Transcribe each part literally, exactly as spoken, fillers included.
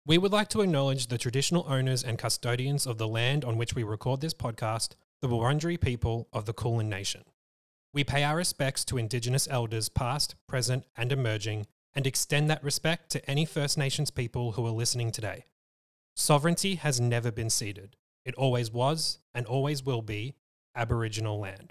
We would like to acknowledge the traditional owners and custodians of the land on which we record this podcast, the Wurundjeri people of the Kulin Nation. We pay our respects to Indigenous elders past, present, and emerging, and extend that respect to any First Nations people who are listening today. Sovereignty has never been ceded. It always was, and always will be, Aboriginal land.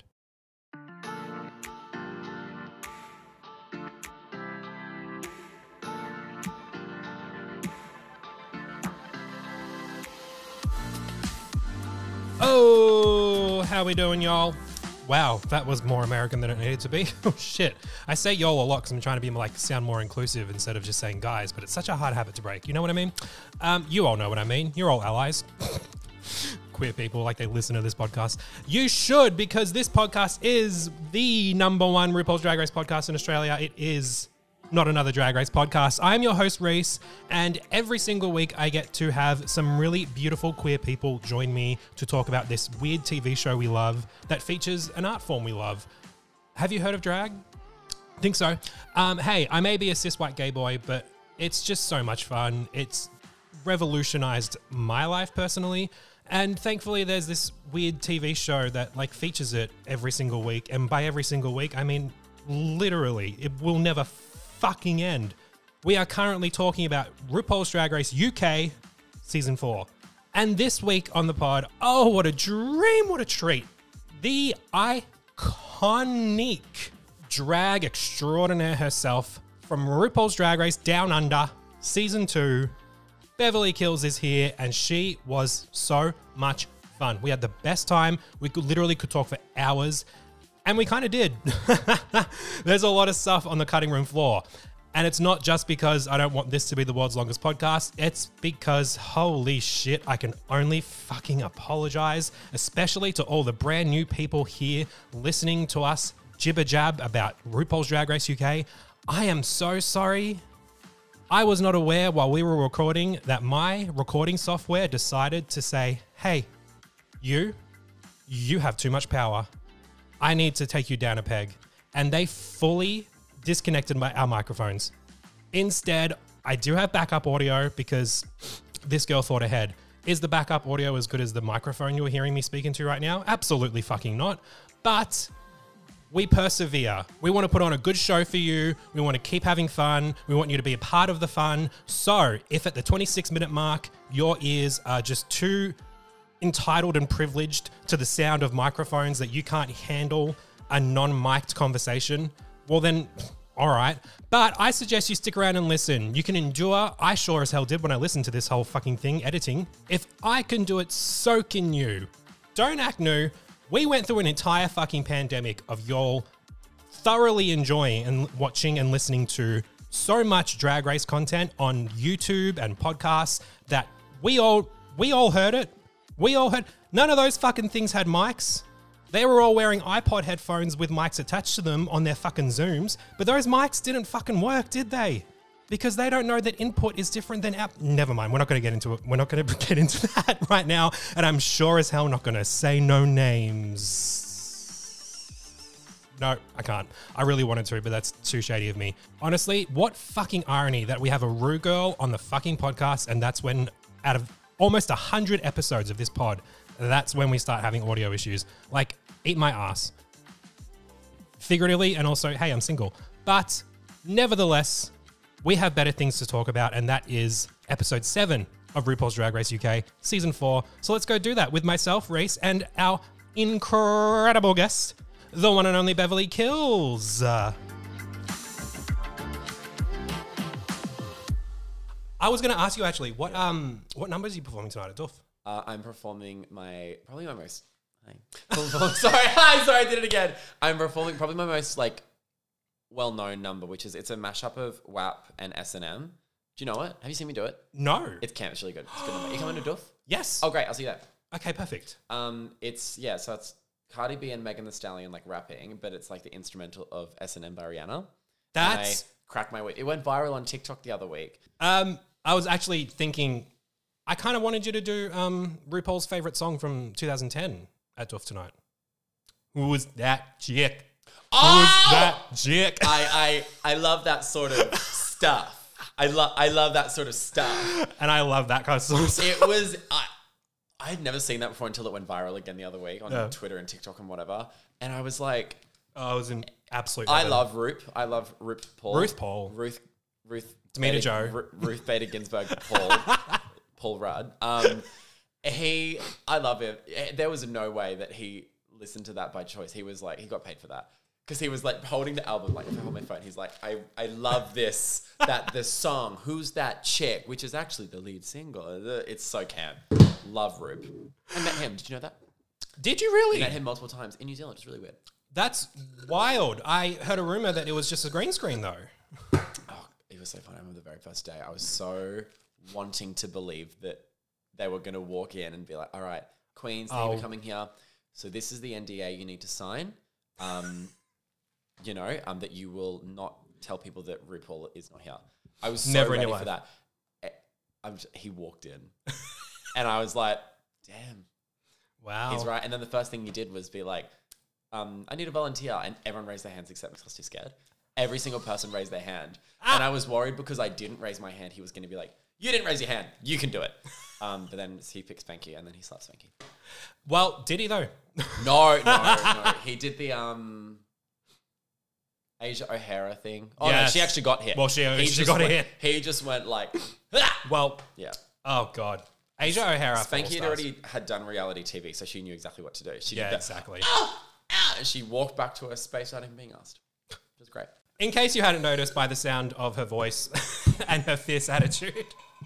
Oh, how we doing, y'all? Wow, that was more American than it needed to be. Oh, shit. I say y'all a lot because I'm trying to be like sound more inclusive instead of just saying guys, but it's such a hard habit to break. You know what I mean? Um, you all know what I mean. You're all allies. Queer people, like they listen to this podcast. You should, because this podcast is the number one RuPaul's Drag Race podcast in Australia. It is not another Drag Race podcast. I'm your host, Reese, and every single week I get to have some really beautiful queer people join me to talk about this weird T V show we love that features an art form we love. Have you heard of drag? I think so. Um, hey, I may be a cis white gay boy, but it's just so much fun. It's revolutionized my life personally. And thankfully, there's this weird T V show that like features it every single week. And by every single week, I mean, literally, it will never fucking end. We are currently talking about RuPaul's Drag Race U K Season four. And this week on the pod, oh, what a dream, what a treat. The iconic drag extraordinaire herself from RuPaul's Drag Race Down Under Season two, Beverly Kills is here, and she was so much fun. We had the best time. We could literally could talk for hours, and we kind of did. There's a lot of stuff on the cutting room floor, and it's not just because I don't want this to be the world's longest podcast. It's because, holy shit, I can only fucking apologize, especially to all the brand new people here listening to us jibber jab about RuPaul's Drag Race U K. I am so sorry. I was not aware while we were recording that my recording software decided to say, hey, you, you have too much power. I need to take you down a peg. And they fully disconnected my, our microphones. Instead, I do have backup audio because this girl thought ahead. Is the backup audio as good as the microphone you're hearing me speaking to right now? Absolutely fucking not. But we persevere. We want to put on a good show for you. We want to keep having fun. We want you to be a part of the fun. So if at the twenty-six minute mark, your ears are just too entitled and privileged to the sound of microphones that you can't handle a non-mic'd conversation, well then, all right. But I suggest you stick around and listen. You can endure. I sure as hell did when I listened to this whole fucking thing, editing. If I can do it, so can you. Don't act new. We went through an entire fucking pandemic of y'all thoroughly enjoying and watching and listening to so much Drag Race content on YouTube and podcasts that we all we all heard it. We all heard. None of those fucking things had mics. They were all wearing iPod headphones with mics attached to them on their fucking Zooms, but those mics didn't fucking work, did they? Because they don't know that input is different than out. Never mind. We're not going to get into it. We're not going to get into that right now. And I'm sure as hell not going to say no names. No, I can't. I really wanted to, but that's too shady of me. Honestly, what fucking irony that we have a Ru girl on the fucking podcast, and that's when, out of almost one hundred episodes of this pod, that's when we start having audio issues. Like, eat my ass. Figuratively, and also, hey, I'm single. But nevertheless, we have better things to talk about, and that is episode seven of RuPaul's Drag Race U K, season four. So let's go do that with myself, Reese, and our incredible guest, the one and only Beverly Kills. Uh, I was going to ask you actually, what um what numbers are you performing tonight at Duff? Uh, I'm performing my probably my most. Hi. sorry, hi, sorry, I did it again. I'm performing probably my most like well-known number, which is it's a mashup of W A P and S and M. Do you know it? Have you seen me do it? No. It's camp. It's really good. It's a good number. You coming to Duff? Yes. Oh, great. I'll see you there. Okay, perfect. Um, it's yeah. So it's Cardi B and Megan Thee Stallion like rapping, but it's like the instrumental of S and M by Rihanna. That's crack my week. It went viral on TikTok the other week. Um, I was actually thinking, I kind of wanted you to do um RuPaul's favorite song from two thousand ten at Duff tonight. Who was that chick? Oh! Who was that chick? I, I I love that sort of stuff. I love I love that sort of stuff. And I love that kind of stuff. It was I I had never seen that before until it went viral again the other week on Yeah. Twitter and TikTok and whatever. And I was like, Oh, I was in absolute. I heaven. love Ruth. I love Ruth Paul. Ruth Paul. Ruth Ruth Demita Bader- Joe. Ru- Ruth Bader Ginsburg Paul. Paul Rudd. Um he I love him. There was no way that he listened to that by choice. He was like he got paid for that. Because he was like holding the album, like if I hold my phone, he's like, I, I love this, that this song, Who's That Chick, which is actually the lead single. It's so camp. Love Rube. I met him. Did you know that? Did you really? I met him multiple times in New Zealand. It's really weird. That's wild. I heard a rumor that it was just a green screen though. Oh, it was so fun. I remember the very first day. I was so wanting to believe that they were going to walk in and be like, all right, Queens, thank you Oh. for coming here. So this is the N D A you need to sign. Um... You know, um, that you will not tell people that RuPaul is not here. I was so Never in ready your for life. that. Eh, I'm just, he walked in, and I was like, "Damn, Wow. he's right." And then the first thing he did was be like, um, "I need a volunteer," and everyone raised their hands except me because I was too scared. Every single person raised their hand, Ah. and I was worried because I didn't raise my hand. He was going to be like, "You didn't raise your hand. You can do it." Um, but then he picked Spanky, and then he slapped Spanky. Well, did he though? No, no, no. He did the um. Asia O'Hara thing. Oh Yes. no, she actually got hit. Well, she- He she just got went, hit. He just went like, Well, yeah. oh god, Asia O'Hara. Spanky All had stars. already had done reality T V, so she knew exactly what to do. She Yeah, did that. exactly. Ah, ah, and she walked back to her space without even being asked. It was great. In case you hadn't noticed by the sound of her voice and her fierce attitude,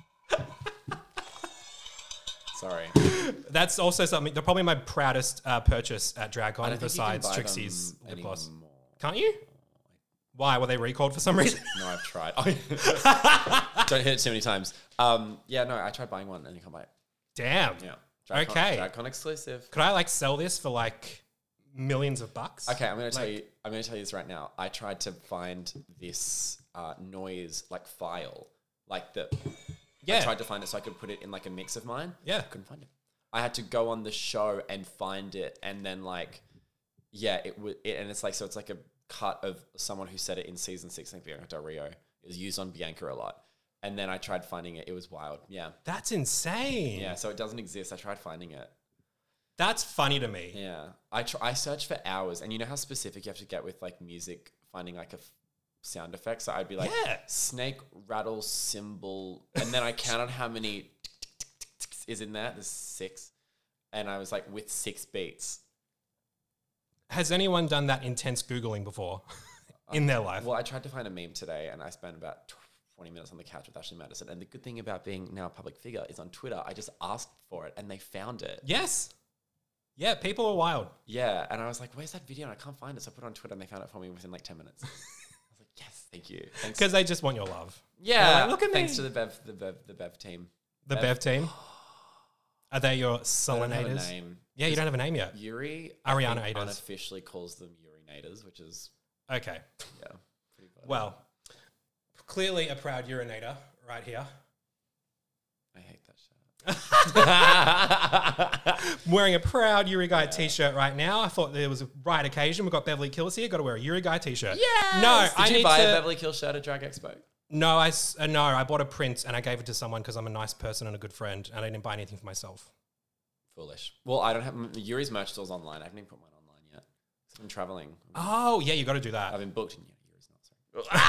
Sorry. that's also something. They're probably my proudest uh, purchase at I DragCon don't think you can besides buy Trixie's them lip gloss. anymore. Can't you? Why were they recalled for some reason? No, I've tried. Oh, don't hit it too many times. Um, yeah, no, I tried buying one and you can't buy it. Damn. Yeah. DragCon, Okay. DragCon exclusive. Could I like sell this for like millions of bucks? Okay, I'm going to tell Like- you. I'm going to tell you this right now. I tried to find this uh, noise like file, like the. Yeah. I tried to find it so I could put it in like a mix of mine. Yeah. Couldn't find it. I had to go on the show and find it, and then like, yeah, it would. It, and it's like so. It's like a cut of someone who said it in season six. I think Bianca Del Rio. It was used on Bianca a lot, and then I tried finding it. It was wild. Yeah. That's insane. Yeah. So it doesn't exist. I tried finding it. That's funny to me. Yeah, I tr- I searched for hours, and you know how specific you have to get with like music, finding like a f- sound effect. So I'd be like, Yeah. snake rattle cymbal, and then I counted how many is in there. There's six, and I was like, with six beats. Has anyone done that intense Googling before in their life? Well, I tried to find a meme today, and I spent about twenty minutes on the couch with Ashley Madison. And the good thing about being now a public figure is on Twitter, I just asked for it, and they found it. Yes. Yeah, people are wild. Yeah, and I was like, "Where's that video?" And I can't find it, so I put it on Twitter, and they found it for me within like ten minutes. I was like, "Yes, thank you." Thanks. Because they just want your love. Yeah, like, look at thanks me. to the Bev, the Bev, the Bev team. The Bev. Bev team. Are they your I don't have a Solinators? name. Yeah, you don't have a name yet. Yuri, I Ariana think, Ators. unofficially calls them Urinators, which is Okay. yeah, pretty funny. Well, clearly a proud urinator right here. I hate that shirt. I'm wearing a proud Yuri Guy t-shirt right now. I thought there was a right occasion. We've got Beverly Kills here. Got to wear a Yuri Guy t-shirt. Yeah. No, Did I you need buy to. a Beverly Kills shirt at Drag Expo? No, I s- uh, no, I bought a print and I gave it to someone because I'm a nice person and a good friend, and I didn't buy anything for myself. Foolish. Well, I don't have Yuri's merch store's online. I haven't even put mine online yet. 'Cause I've been traveling. Oh yeah, you got to do that. I've been booked, and yeah, Yuri's not. Sorry.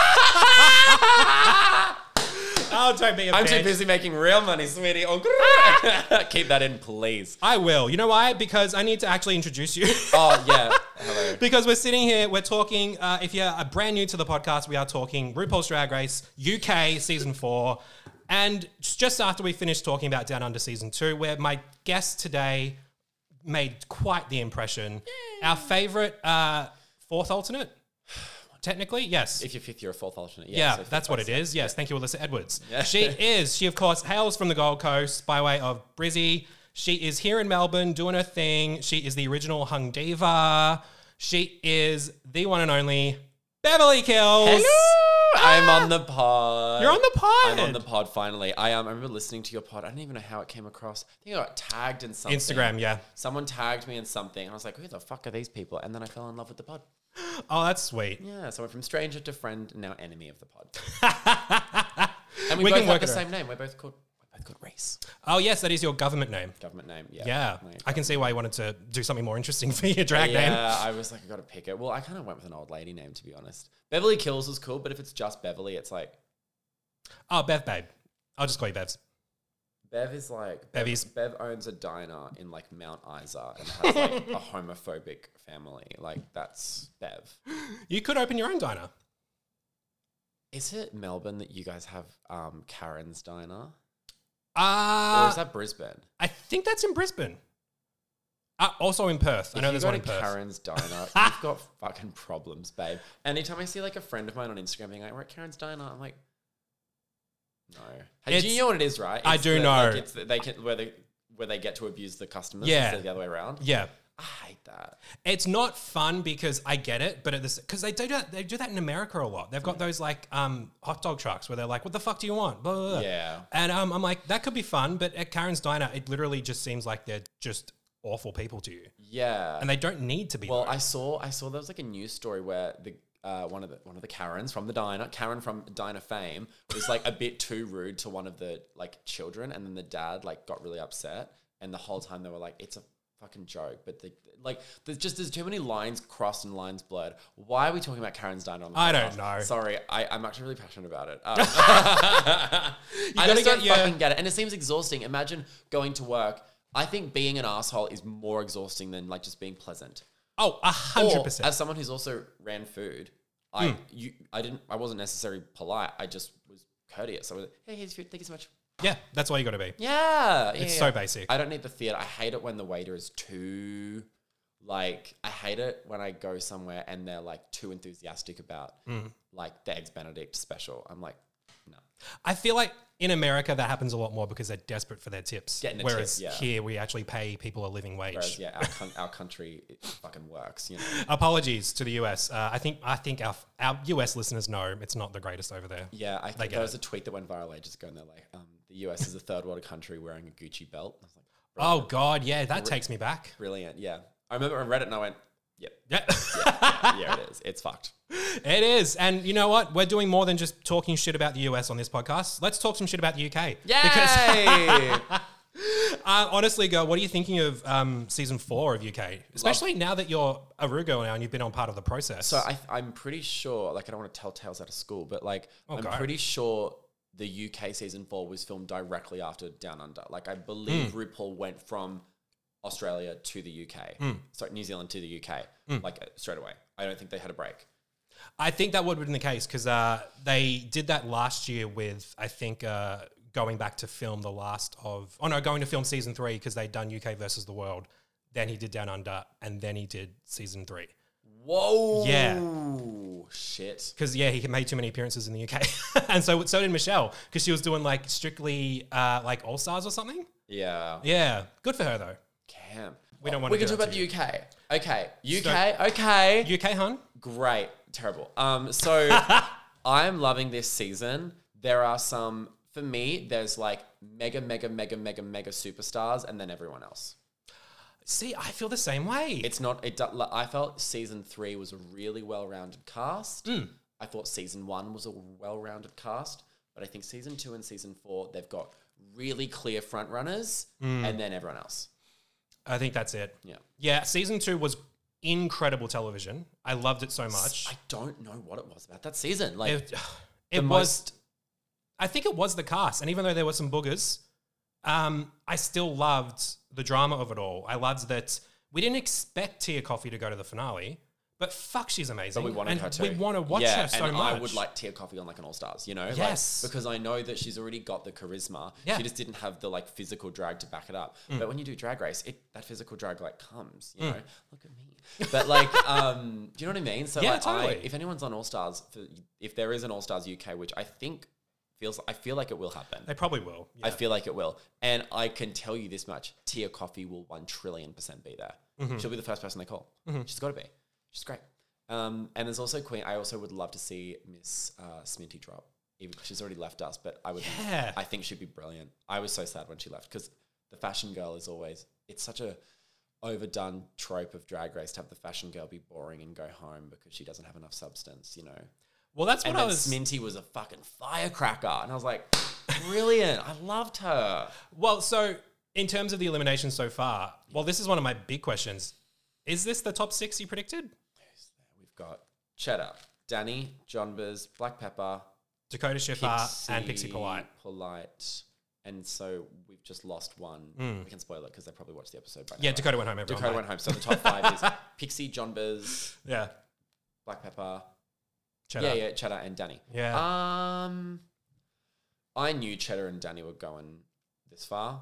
Oh, don't be a I'm bitch. too busy making real money, sweetie. Oh, keep that in, please. I will. You know why? Because I need to actually introduce you. Oh yeah. Hello. Because we're sitting here, we're talking, uh, if you're uh, brand new to the podcast, we are talking RuPaul's Drag Race U K Season four. And just after we finished talking about Down Under Season two, where my guest today made quite the impression. Yay. Our favourite uh, fourth alternate, technically, yes. If you're fifth, you're a fourth alternate. Yeah, Yeah, so that's what it fifth, is. Yes, thank you, Alyssa Edwards. Yeah. She is, she of course hails from the Gold Coast by way of Brizzy. She is here in Melbourne doing her thing. She is the original Hung Diva. She is the one and only Beverly Kills. Hello! I'm on the pod. You're on the pod. I'm on the pod finally. I um, I remember listening to your pod. I don't even know how it came across. I think I got tagged in something. Instagram, yeah. Someone tagged me in something. And I was like, who the fuck are these people? And then I fell in love with the pod. Oh, that's sweet. Yeah, so I went from stranger to friend, and now enemy of the pod. And we, We both can have work the it out. same name. We're both called we're both called Reese. Oh, yes, that is your government name. Government name. Yeah. Yeah. My I can see why you wanted to do something more interesting for your drag yeah, name. I was like, I got to pick it. Well, I kind of went with an old lady name, to be honest. Beverly Kills was cool, but if it's just Beverly, it's like Oh, Bev Babe. I'll just call you Bevs. Bev is like Bev, Bevies. Bev owns a diner in like Mount Isa and has like a homophobic family. Like that's Bev. You could open your own diner. Is it Melbourne that you guys have um, Karen's Diner, Uh, or is that Brisbane? I think that's in Brisbane. Uh, also in Perth. I know If you there's go one to in Perth. Karen's Diner, you've got fucking problems, babe. Anytime I see like a friend of mine on Instagram being like, "We're at Karen's Diner," I'm like, no. Hey, do It's- you know what it is, right? I It's do the- know. Like it's the, they can where they where they get to abuse the customers Yeah. instead of the other way around. Yeah. I hate that. It's not fun because I get it, but at this because they do that they do that in America a lot. They've got those like um, hot dog trucks where they're like, "What the fuck do you want?" Blah, blah, blah. Yeah. And um, I'm like, that could be fun, but at Karen's Diner, it literally just seems like they're just awful people to you, Yeah. and they don't need to be. Well, though. I saw I saw there was like a news story where the uh, one of the one of the Karens from the diner, Karen from Diner fame, was like a bit too rude to one of the like children, and then the dad like got really upset, and the whole time they were like, "It's a fucking joke," but the, like there's just there's too many lines crossed and lines blurred. Why are we talking about Karen's Diner on the I podcast? don't know. Sorry, I, I'm actually really passionate about it. Um, I gotta just don't get your- fucking get it, and it seems exhausting. Imagine going to work. I think being an asshole is more exhausting than like just being pleasant. oh, a hundred Or, percent. as someone who's also ran food, I you I didn't I wasn't necessarily polite. I just was courteous. I was like, "Hey, here's food. Thank you so much." Yeah, that's why you got to be. Yeah, yeah, It's yeah. so basic. I don't need the theater. I hate it when the waiter is too like. I hate it when I go somewhere and they're like too enthusiastic about Mm. like the eggs Benedict special. I'm like, no. I feel like in America that happens a lot more because they're desperate for their tips. Getting a Whereas tip, yeah. here we actually pay people a living wage. Whereas yeah, our con- our country it fucking works. You know. Apologies to the U S. Uh, I think I think our our U S listeners know it's not the greatest over there. Yeah, I They think get there was it. a tweet that went viral ages ago, and they're like, um, "The U S is a third world country wearing a Gucci belt." I was like, Oh God, yeah, that takes me back. brilliant. Yeah, I remember I read it and I went, "Yep, Yeah. yeah, yeah, it is. It's fucked." It is. And you know what? We're doing more than just talking shit about the U S on this podcast. Let's talk some shit about the U K. Yay! Uh, honestly, girl, what are you thinking of um, season four of U K? Especially now that you're a Rugo now and you've been on part of the process. So I, I'm pretty sure, like, I don't want to tell tales out of school, but like, Oh, I'm go. pretty sure the U K season four was filmed directly after Down Under. Like, I believe Hmm. RuPaul went from Australia to the U K, Hmm. sorry, New Zealand to the U K, like uh, straight away. I don't think they had a break. I think that would have been the case because uh, they did that last year with, I think, uh, going back to film the last of, oh no, going to film season three because they'd done U K versus the world. Then he did Down Under and then he did season three. Whoa! Yeah. Shit. Because, yeah, he made too many appearances in the U K. And so so did Michelle because she was doing like strictly uh, like All Stars or something. Yeah. Yeah. Good for her though. Camp. We don't Oh, wanna We do can talk that about to the U K. Okay. U K. Okay. U K, hun? Great. Terrible. Um. So I'm loving this season. There are some, for me, there's like mega, mega, mega, mega, mega superstars, and then everyone else. See, I feel the same way. It's not. It. do- I felt season three was a really well-rounded cast. Mm. I thought season one was a well-rounded cast, but I think season two and season four they've got really clear front runners, Mm. and then everyone else. I think that's it. Yeah. Yeah, season two was incredible television. I loved it so much. I don't know what it was about that season. Like It, the it was, most- I think it was the cast. And even though there were some boogers, um, I still loved the drama of it all. I loved that we didn't expect Tia Coffee to go to the finale, but fuck, she's amazing. But we wanted and her to. We want to watch yeah, her so and much. I would like Tia Coffee on like an All Stars, you know? Like, Yes. because I know that she's already got the charisma. Yeah. She just didn't have the like physical drag to back it up. Mm. But when you do Drag Race, it that physical drag like comes, you know? Look at me. But like, um, do you know what I mean? So Yeah, like, I, totally. if anyone's on All Stars, for, if there is an All Stars U K, which I think feels, I feel like it will happen. They probably will. Yeah. I feel like it will. And I can tell you this much, Tia Coffee will one trillion percent be there. Mm-hmm. She'll be the first person they call. She's got to be. She's great. Um, and there's also Queen. I also would love to see Miss uh, Sminty drop. Even she's already left us, but I would. Yeah. I think she'd be brilliant. I was so sad when she left because the fashion girl is always. It's such a overdone trope of Drag Race to have the fashion girl be boring and go home because she doesn't have enough substance. You know. Well, that's what and I then was. Sminty was a fucking firecracker. And I was like, brilliant. I loved her. Well, so in terms of the elimination so far, well, this is one of my big questions. Is this the top six you predicted? We've got Cheddar, Danny, John Biz, Black Pepper, Dakota Schiffer and Pixie Polite. Polite. And so we've just lost one. Mm. We can spoil it because they probably watched the episode by now. Yeah, right? Dakota went home. Everyone, Dakota mate. went home. So the top five is Pixie, John Biz, Yeah. Black Pepper. Cheddar. Yeah, yeah, Cheddar and Danny. Yeah. Um, I knew Cheddar and Danny were going this far.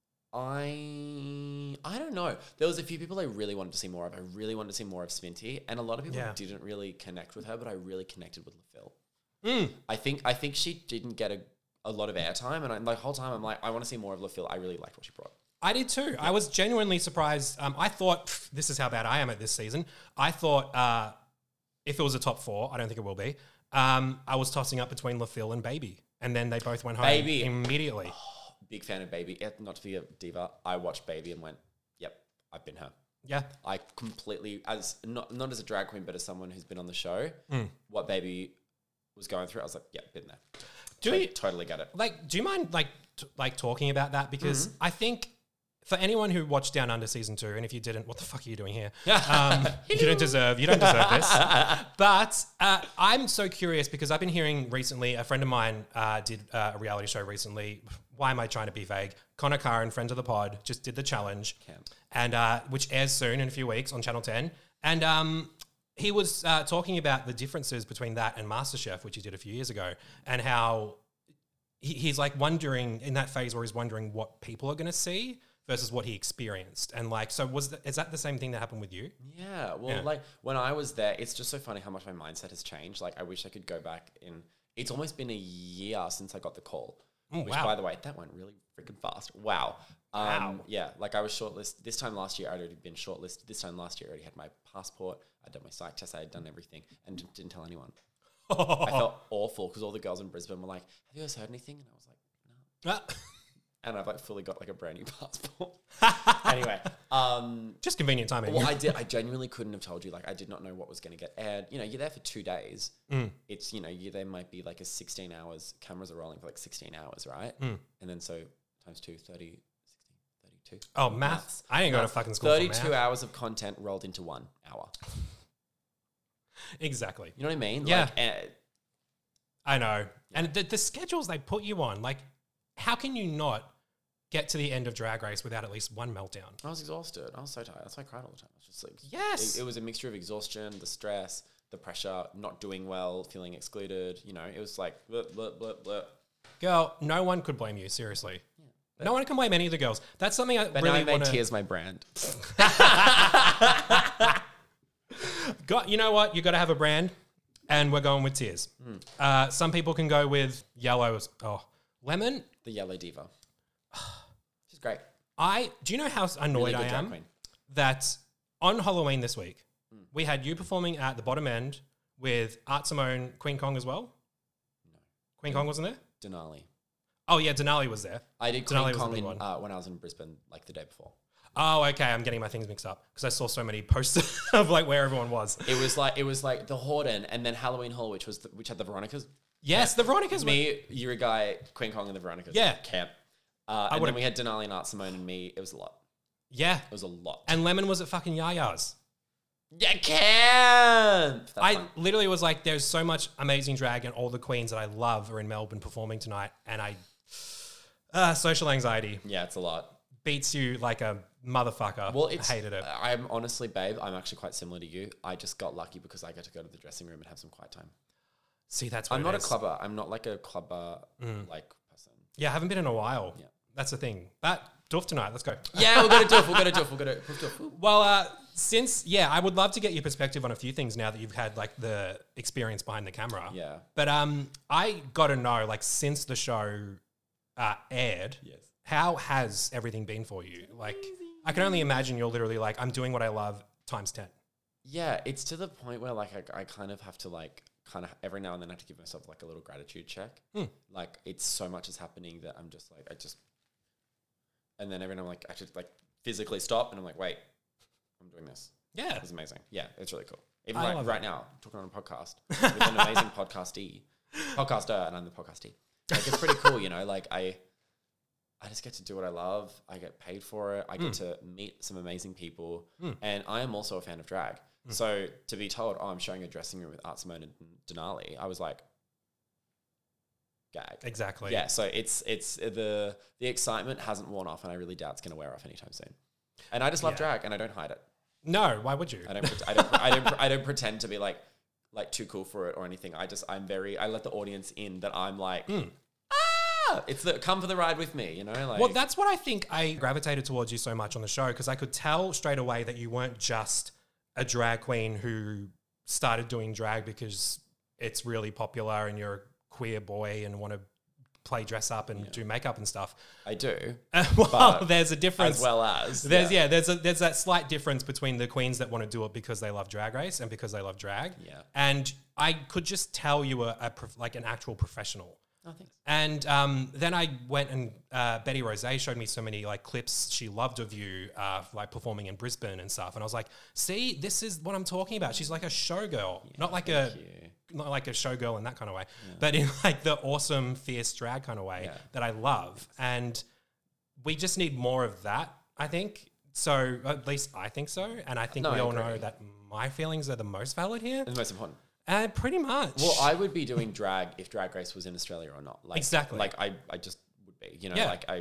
I I don't know. There was a few people I really wanted to see more of. I really wanted to see more of Sminty, and a lot of people Yeah. didn't really connect with her, but I really connected with LaPhil. Mm. I think I think she didn't get a, a lot of airtime, and I, the whole time I'm like, I want to see more of LaPhil. I really liked what she brought. I did too. I was genuinely surprised. Um, I thought, pff, this is how bad I am at this season. I thought uh, if it was a top four, I don't think it will be, um, I was tossing up between LaPhil and Baby. And then they both went home Baby. immediately. Oh, big fan of Baby. Eh, Not to be a diva, I watched Baby and went, yep, I've been her. Yeah. I completely, as not not as a drag queen, but as someone who's been on the show, Mm. what Baby was going through, I was like, yeah, been there. Do To- you, totally get it. like, do you mind like t- like talking about that? Because I think for anyone who watched Down Under season two, and if you didn't, what the fuck are you doing here? Um, you don't deserve. You don't deserve this. But uh, I'm so curious because I've been hearing recently. A friend of mine uh, did uh, a reality show recently. Why am I trying to be vague? Connor Curran, friend of the pod, just did the challenge, Camp. and uh, which airs soon in a few weeks on Channel ten. And um, he was uh, talking about the differences between that and MasterChef, which he did a few years ago, and how he, he's like wondering in that phase where he's wondering what people are going to see versus what he experienced. And like, so was the, is that the same thing that happened with you? Yeah, well, Yeah. like when I was there, it's just so funny how much my mindset has changed. Like, I wish I could go back in. It's almost been a year since I got the call. Oh, which, wow. by the way, that went really freaking fast. Wow. Um, Wow. Yeah, like I was shortlisted. This time last year, I'd already been shortlisted. This time last year, I already had my passport. I'd done my psych test. I had done everything and d- didn't tell anyone. I felt awful because all the girls in Brisbane were like, have you guys heard anything? And I was like, no. And I've like fully got like a brand new passport. Anyway, um, Just convenient timing. well, I did. I genuinely couldn't have told you. Like, I did not know what was going to get aired. You know, you're there for two days. Mm. It's, you know, you there might be like a sixteen hours. Cameras are rolling for like sixteen hours, right? Mm. And then so times two, thirty, sixty, thirty-two. Oh, maths. I didn't go to Maths. fucking school for thirty-two math. hours of content rolled into one hour. Exactly. You know what I mean? Yeah. Like, eh, I know. And the, the schedules they put you on, like, how can you not get to the end of Drag Race without at least one meltdown? I was exhausted. I was so tired. That's why I cried all the time. I was just like, Yes. It, it was a mixture of exhaustion, the stress, the pressure, not doing well, feeling excluded. You know, it was like, bleh, bleh, bleh, bleh. Girl, no one could blame you, seriously. No one can blame any of the girls. That's something I But really now I made want to... Tears my brand. Got, you know what? You got to have a brand, and we're going with Tears. Hmm. Uh, some people can go with yellow. Oh, lemon. The Yellow Diva. She's great. I do you know how annoyed Really good I drag am queen. that on Halloween this week we had you performing at the bottom end with Art Simone, Queen Kong as well. No. Queen Kong wasn't there. Denali. Oh yeah, Denali was there. I did Denali Queen was the Kong big in, one. uh, when I was in Brisbane, like the day before. Oh, okay. I'm getting my things mixed up because I saw so many posters of like where everyone was. It was like it was like the Horden and then Halloween Hall, which was the, which had the Veronicas. Yes, the Veronica's were. Me, you're a guy, Queen Kong and the Veronicas. Yeah. Camp. Uh, and then would've- we had Denali and Art Simone and me. It was a lot. Yeah, It was a lot. and Lemon was at fucking Yaya's. yeah, camp. That's I fun. literally was like, there's so much amazing drag, and all the queens that I love are in Melbourne performing tonight, and I, uh, social anxiety Yeah, it's a lot. beats you like a motherfucker. Well, it's I hated it. I'm honestly, babe, I'm actually quite similar to you. I just got lucky because I get to go to the dressing room and have some quiet time. See, that's what I'm it not a is. clubber. I'm not like a clubber like person. Yeah, I haven't been in a while. Yeah. That's the thing. But Doof tonight. Let's go. Yeah, we're gonna do it. We're gonna do it. We're gonna do it. Well, uh, since yeah, I would love to get your perspective on a few things now that you've had like the experience behind the camera. Yeah. But um, I got to know, like, since the show uh, aired, Yes. how has everything been for you? Like, I can only imagine you're literally like, I'm doing what I love times ten. Yeah, it's to the point where like I, I kind of have to like kind of every now and then I have to give myself like a little gratitude check. Hmm. Like it's so much is happening that I'm just like I just, and then every now and then I'm like I just like physically stop and I'm like wait, I'm doing this. Yeah. It's amazing. Yeah, it's really cool. Even I right, love right it. now, talking on a podcast with an amazing podcastee, podcaster, and I'm the podcastee. Like, it's pretty cool, you know. Like I, I just get to do what I love. I get paid for it. I get Mm. to meet some amazing people, Mm. and I am also a fan of drag. Mm. So to be told, oh, I'm showing a dressing room with Art Simone and Denali, I was like, gag. Exactly. Yeah. So it's it's the the excitement hasn't worn off, and I really doubt it's going to wear off anytime soon. And I just love Yeah. drag, and I don't hide it. No, why would you? I don't. pret- I don't. I don't. I don't pretend to be like like too cool for it or anything. I just. I'm very. I let the audience in that I'm like. Mm. Ah, it's the come for the ride with me. You know. Like. Well, that's what I think I gravitated towards you so much on the show, because I could tell straight away that you weren't just a drag queen who started doing drag because it's really popular and you're a queer boy and want to play dress up and do makeup and stuff. I do. well, but there's a difference. as well as There's yeah, there's a there's that slight difference between the queens that want to do it because they love Drag Race and because they love drag. Yeah. And I could just tell you were a prof- like an actual professional. Oh, thanks. And um, then I went and uh, Betty Rose showed me so many like clips she loved of you, uh, like performing in Brisbane and stuff. And I was like, see, this is what I'm talking about. She's like a showgirl, not like a Thank you. not like a showgirl in that kind of way, but in like the awesome, fierce drag kind of way Yeah. that I love. And we just need more of that, I think. So at least I think so. And I think No, we I all agree. know that my feelings are the most valid here. It's the most important. Uh, pretty much. Well, I would be doing drag if Drag Race was in Australia or not. Like, Exactly. Like I, I just would be. You know, Yeah. like I,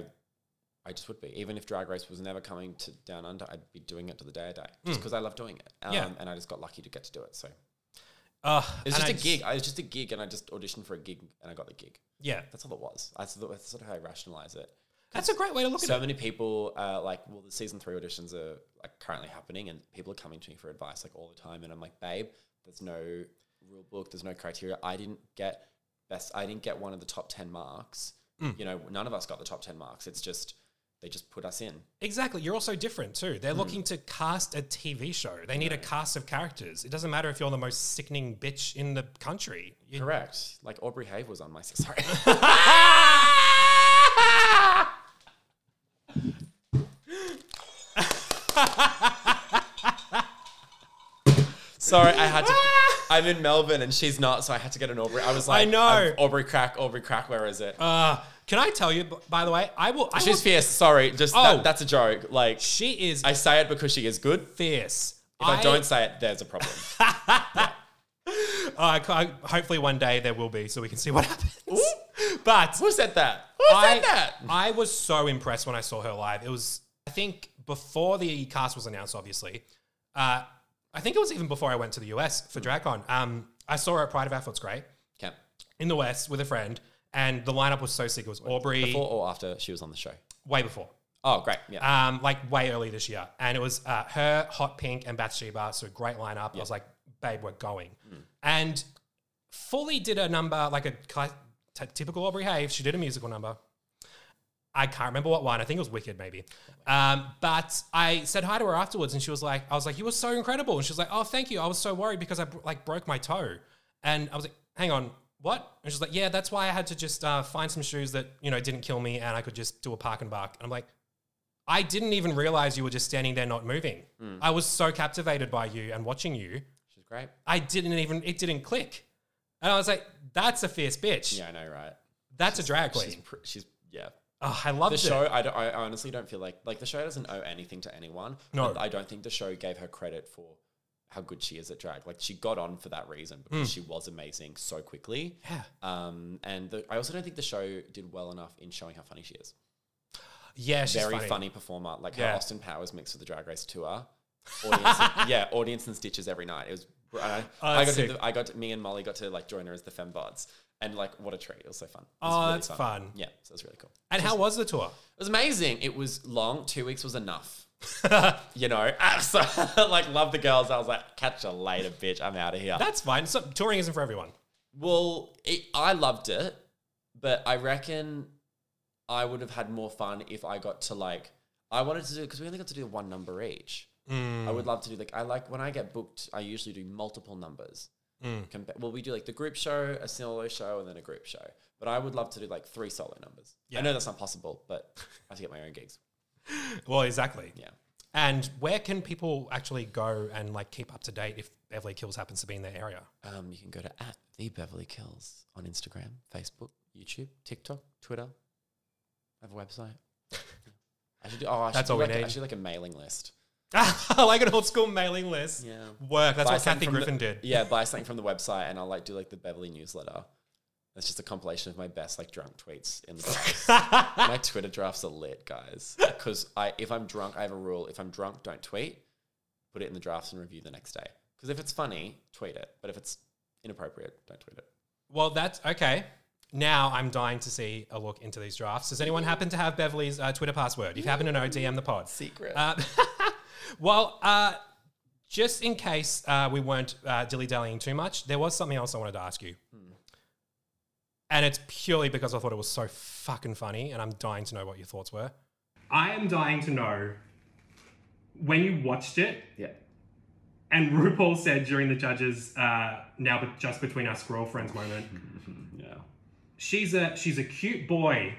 I just would be. Even if Drag Race was never coming to Down Under, I'd be doing it to the day I die, just because I love doing it. Um, Yeah. And I just got lucky to get to do it. So Uh, it's and just I a gig. I was just a gig, and I just auditioned for a gig, and I got the gig. Yeah. That's all it was. That's, the, that's sort of how I rationalize it. That's a great way to look So at it. many people, uh, like, well, the season three auditions are like currently happening, and people are coming to me for advice like all the time, and I'm like, babe, there's no rule book, there's no criteria. I didn't get best. I didn't get one of the top ten marks. Mm. You know, none of us got the top ten marks. It's just they just put us in. Exactly. You're also different too. They're looking to cast a T V show. They need a cast of characters. It doesn't matter if you're the most sickening bitch in the country. You- Correct. Like Aubrey Have was on my sorry. Sorry, I had to. I'm in Melbourne and she's not, so I had to get an Aubrey. I was like, I know. I'm Aubrey Crack, Aubrey Crack. Where is it? Uh, can I tell you, b- by the way, I will. I She's will fierce. Sorry, just Oh. that, that's a joke. Like she is I say it because she is good. If fierce. I, don't say it, there's a problem. Uh, I- hopefully one day there will be, so we can see what happens. But Who said that? Who I, said that? I was so impressed when I saw her live. It was, I think, before the cast was announced, obviously. Uh, I think it was even before I went to the U S for DragCon. Um, I saw her at Pride of Our Footscray Okay. in the West with a friend, and the lineup was so sick. It was Aubrey, Before or after she was on the show? way before. Oh, great. Yeah. Um, like way early this year. And it was uh, her, Hot Pink, and Bathsheba. So great lineup. I was like, babe, we're going. And fully did a number, like a cla- t- typical Aubrey Have. She did a musical number. I can't remember what one. I think it was Wicked, maybe. Um, but I said hi to her afterwards, and she was like, I was like, you were so incredible. And she was like, oh, thank you. I was so worried because I br- like broke my toe. And I was like, hang on, what? And she's like, yeah, that's why I had to just uh, find some shoes that, you know, didn't kill me and I could just do a park and bark. And I'm like, I didn't even realize you were just standing there not moving. I was so captivated by you and watching you. She's great. I didn't even, it didn't click. And I was like, that's a fierce bitch. Yeah, I know, right? That's a drag She's, queen. pr- she's yeah. Oh, I loved The it. show, I, don't, I honestly don't feel like, like the show doesn't owe anything to anyone. No. But I don't think the show gave her credit for how good she is at drag. Like she got on for that reason because she was amazing so quickly. Yeah. Um, and the, I also don't think the show did well enough in showing how funny she is. Yeah, she's Very funny. funny. performer. Like Yeah. how Austin Powers mixed with the Drag Race tour. Audience, yeah, audience and stitches every night. It was. br- I, Oh, I that's got to. sick. The, I got to, me and Molly got to like join her as the fembods, and like what a treat! It was so fun. It was Oh, really that's fun. Yeah, so it was really cool. And how was the tour? It was amazing. It was long. Two weeks was enough. You know, so like love the girls. I was like, catch you later, bitch. I'm out of here. That's fine. So, touring isn't for everyone. Well, it, I loved it, but I reckon I would have had more fun if I got to like. I wanted to do because we only got to do one number each. I would love to do like I like when I get booked. I usually do multiple numbers. Compa- well, we do like the group show, a solo show, and then a group show. But I would love to do like three solo numbers. Yeah. I know that's not possible, but I have to get my own gigs. Well, exactly. Yeah. And where can people actually go and like keep up to date if Beverly Kills happens to be in their area? Um, you can go to at the Beverly Kills on Instagram, Facebook, YouTube, TikTok, Twitter. I have a website. I should do. Oh, I should That's do all we like, need. I should do like a mailing list. Like an old school mailing list. Yeah, Work. That's Buy what something Kathy from Griffin the- did. Yeah, buy something from the website, and I'll like do like the Beverly newsletter. It's just a compilation of my best like drunk tweets in the drafts. My Twitter drafts are lit, guys. Because I, if I'm drunk, I have a rule: if I'm drunk, don't tweet. Put it in the drafts and review the next day. Because if it's funny, tweet it. But if it's inappropriate, don't tweet it. Well, that's okay. Now I'm dying to see a look into these drafts. Does anyone happen to have Beverly's uh, Twitter password? If you happen to know, D M the pod. Secret. Uh, well, uh, just in case uh, we weren't uh, dilly-dallying too much, there was something else I wanted to ask you. Hmm. And it's purely because I thought it was so fucking funny, and I'm dying to know what your thoughts were. I am dying to know, when you watched it, yeah. and RuPaul said during the judges' uh, now but just between us girlfriends moment, yeah, she's a she's a cute boy.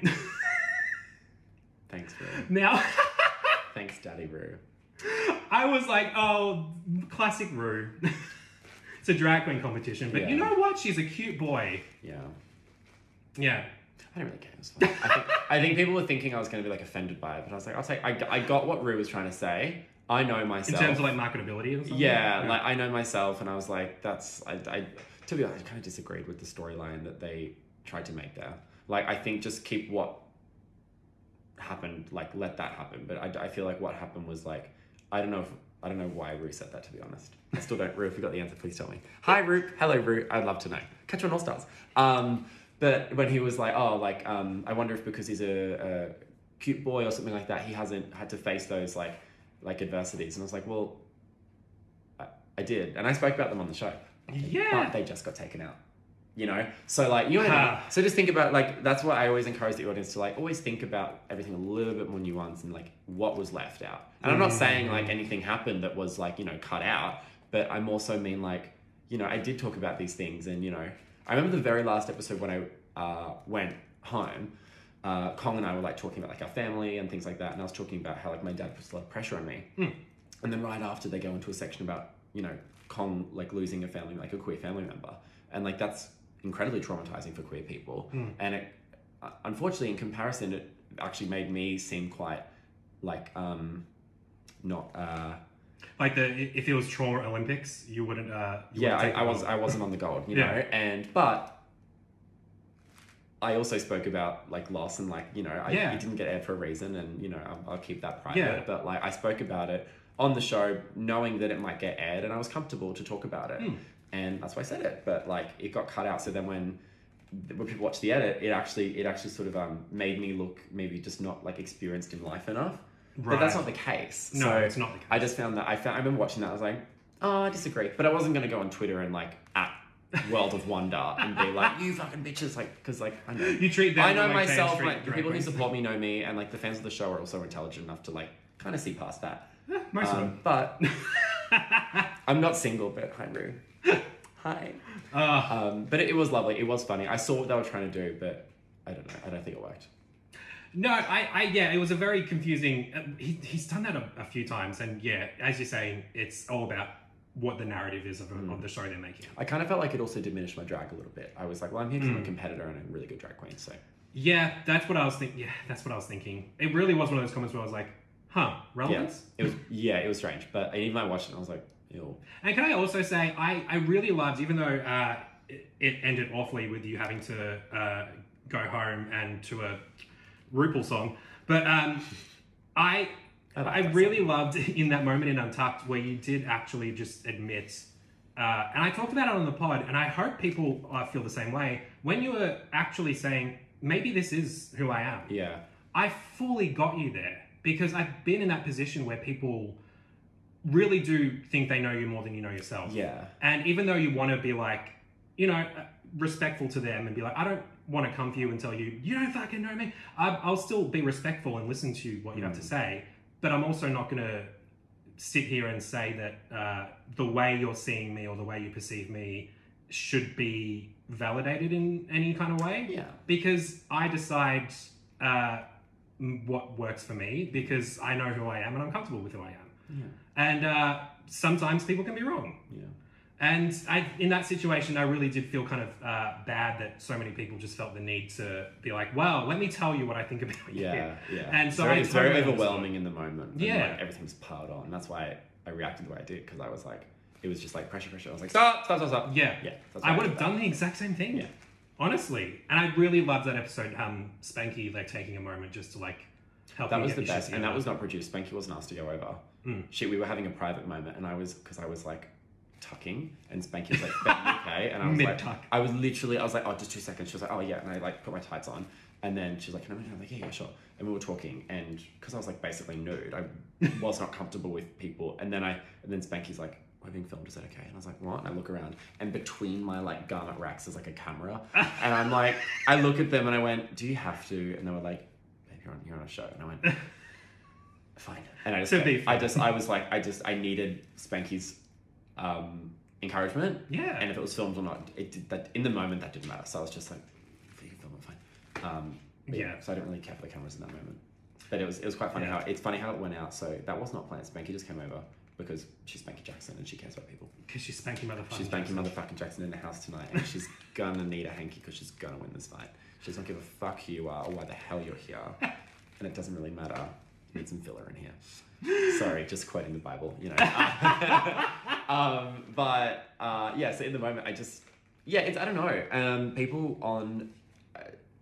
Thanks, Rue. Now, thanks, Daddy Rue. I was like, oh, classic Rue. It's a drag queen competition, but Yeah. you know what? She's a cute boy. Yeah. Yeah. I don't really care. It was fine. I, think, I think people were thinking I was going to be like offended by it, but I was like, I'll take. I, I got what Rue was trying to say. I know myself. In terms of like marketability or something? Yeah, yeah, like I know myself, and I was like, that's. I, I to be honest, I kind of disagreed with the storyline that they tried to make there. Like, I think just keep what happened, like let that happen. But I, I feel like what happened was like, I don't know if I don't know why Rue said that. To be honest, I still don't. Rue, if you got the answer, please tell me. Hi, Rue. Hello, Rue. I'd love to know. Catch you on All Stars. Um, but when he was like, oh, like um, I wonder if because he's a, a cute boy or something like that, he hasn't had to face those like like adversities. And I was like, well, I, I did, and I spoke about them on the show. Yeah, but they just got taken out. You know, so like you know, what I mean? So just think about like that's what I always encourage the audience to like always think about everything a little bit more nuanced and like what was left out. And I'm not saying like anything happened that was like you know cut out, but I'm also mean like you know I did talk about these things, and you know I remember the very last episode when I uh, went home. Uh, Kong and I were like talking about like our family and things like that, and I was talking about how like my dad puts a lot of pressure on me, mm. and then right after they go into a section about you know Kong like losing a family like a queer family member, and like that's incredibly traumatizing for queer people, mm. and it uh, unfortunately in comparison it actually made me seem quite like um not uh like the if it was trauma Olympics you wouldn't uh you yeah wouldn't I, I was I wasn't on the gold you yeah. know and but I also spoke about like loss and like you know I yeah. it didn't get aired for a reason, and you know I'll, I'll keep that private, yeah. but like I spoke about it on the show knowing that it might get aired, and I was comfortable to talk about it. mm. And that's why I said it, but like it got cut out. So then when when people watch the edit, it actually it actually sort of um made me look maybe just not like experienced in life enough. Right. But that's not the case. No, so it's not the case. I just found that I found I remember watching that. I was like, oh, I disagree. But I wasn't going to go on Twitter and like at World of Wonder and be like, you fucking bitches, like because like I know you treat them. I know like myself. Like the people who support me know me, and like the fans of the show are also intelligent enough to like kind of see past that. Yeah, most um, of them. But I'm not single, but hi, Rue. Hi. Uh, um, but it, it was lovely. It was funny. I saw what they were trying to do, but I don't know. I don't think it worked. No, I, I yeah, it was a very confusing. Uh, he, he's done that a, a few times, and yeah, as you're saying, it's all about what the narrative is of, mm. of the show they're making. I kind of felt like it also diminished my drag a little bit. I was like, well, I'm here because mm. I'm a competitor and a really good drag queen, so. Yeah, that's what I was thinking. Yeah, that's what I was thinking. It really was one of those comments where I was like, huh, relevance? Yeah, it was, yeah, it was strange. But even I watched it and I was like, ew. And can I also say, I, I really loved, even though uh, it, it ended awfully with you having to uh, go home and to a RuPaul song, but um, I I, like I really song. loved in that moment in Untucked where you did actually just admit, uh, and I talked about it on the pod, and I hope people uh, feel the same way, when you were actually saying, maybe this is who I am. Yeah. I fully got you there, because I've been in that position where people really do think they know you more than you know yourself. Yeah. And even though you want to be like, you know, respectful to them and be like, I don't want to come for you and tell you, you don't fucking know me. I'll still be respectful and listen to what you mm. have to say, but I'm also not going to sit here and say that uh, the way you're seeing me or the way you perceive me should be validated in any kind of way. Yeah. Because I decide uh, m- what works for me because I know who I am and I'm comfortable with who I am. Yeah. And uh, sometimes people can be wrong. Yeah. And I, in that situation, I really did feel kind of uh, bad that so many people just felt the need to be like, well, let me tell you what I think about you. Yeah, yeah. And so it's very, I it's totally very understood. overwhelming in the moment. And Yeah. like everything's piled on. That's why I reacted the way I did, because I was like, it was just like pressure, pressure. I was like, stop, stop, stop, stop. Yeah. Yeah. That's why I would did have that. done the exact same thing. Yeah. Honestly. And I really loved that episode, um, Spanky, like, taking a moment just to, like, help That me was get the my shit best. And that together. was not produced. Spanky wasn't asked to go over. Mm. She, we were having a private moment, and I was, because I was like, tucking, and Spanky was like, "Ben, you okay?" And I was Mid-tuck. like, I was literally, I was like, "Oh, just two seconds." She was like, "Oh yeah," and I like put my tights on, and then she was like, "Can I?" I was like, "Yeah, yeah, sure." And we were talking, and because I was like basically nude, I was not comfortable with people. And then I, and then Spanky's like, "We're being filmed, is that okay?" And I was like, "What?" And I look around, and between my like garment racks is like a camera, and I'm like, I look at them, and I went, "Do you have to?" And they were like, "Babe, you're on, you're on a show," and I went, "Fine." And I just, To be I fair. just, I was like, I just, I needed Spanky's um, encouragement. Yeah. And if it was filmed or not, it did that in the moment that didn't matter. So I was just like, if you can film it, fine. Um, but Yeah. So I didn't really care for the cameras in that moment. But it was it was quite funny Yeah. how it's funny how it went out. So that was not planned. Spanky just came over because she's Spanky Jackson and she cares about people. Because she's Spanky motherfucker. She's Spanky motherfucking Jackson in the house tonight, and she's gonna need a hanky because she's gonna win this fight. She doesn't give a fuck who you are or why the hell you're here, and it doesn't really matter. You need some filler in here. Sorry, just quoting the Bible, you know. um, but uh, yeah, so in the moment, I just yeah, it's I don't know. Um, people on uh,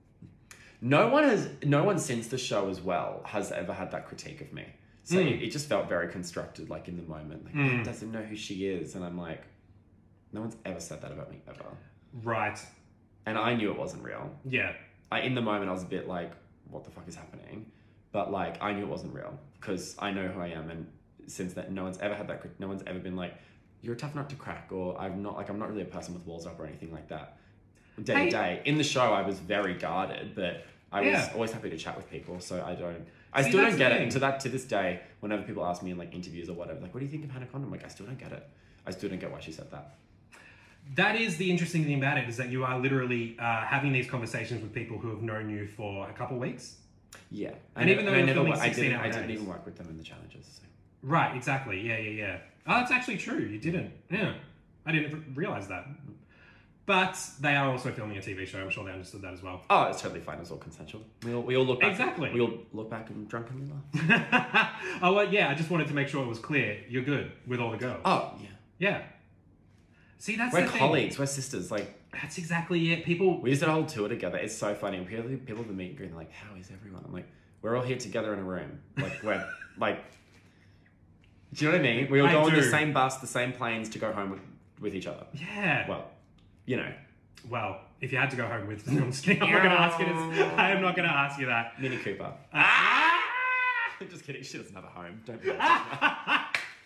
no one has no one since the show as well has ever had that critique of me. So Mm. it, it just felt very constructed, like in the moment. Like, Mm. "He doesn't know who she is," and I'm like, no one's ever said that about me ever. Right. And I knew it wasn't real. Yeah. I, in the moment, I was a bit like, what the fuck is happening? But like, I knew it wasn't real because I know who I am. And since that, no one's ever had that, crit- no one's ever been like, you're a tough nut to crack, or I'm not like, I'm not really a person with walls up or anything like that. Day Hey. to day. In the show, I was very guarded, but I was Yeah. always happy to chat with people. So I don't, I See, still that's don't get the it. thing. And to that, to this day, whenever people ask me in like interviews or whatever, like, what do you think of Hannah Condon? I'm like, I still don't get it. I still don't get why she said that. That is the interesting thing about it, is that you are literally uh, having these conversations with people who have known you for a couple of weeks. Yeah. And even though I you're never, filming wo- I sixteen didn't, I hour didn't days. even work with them in the challenges. So. Right, exactly. Yeah, yeah, yeah. Oh, that's actually true. You didn't. Yeah. I didn't r- realize that. But they are also filming a T V show. I'm sure they understood that as well. Oh, it's totally fine. It was all consensual. We all, we all look back. Exactly. We all look back and drunkenly laugh. Oh, well, yeah, I just wanted to make sure it was clear. You're good with all the girls. Oh, yeah. Yeah. See, that's We're the thing. colleagues. We're sisters. Like, That's exactly it. People... we just did a whole tour together. It's so funny. People, people have meet and greet, they're like, how is everyone? I'm like, we're all here together in a room. Like, we're, like... Do you know what I mean? We all I go on the do. same bus, the same planes to go home with, with each other. Yeah. Well, you know. Well, if you had to go home with... No, I'm just kidding. I'm not going to ask you this. I am not going to ask you that. Mini Cooper. Ah! Just kidding. She doesn't have a home. Don't be that.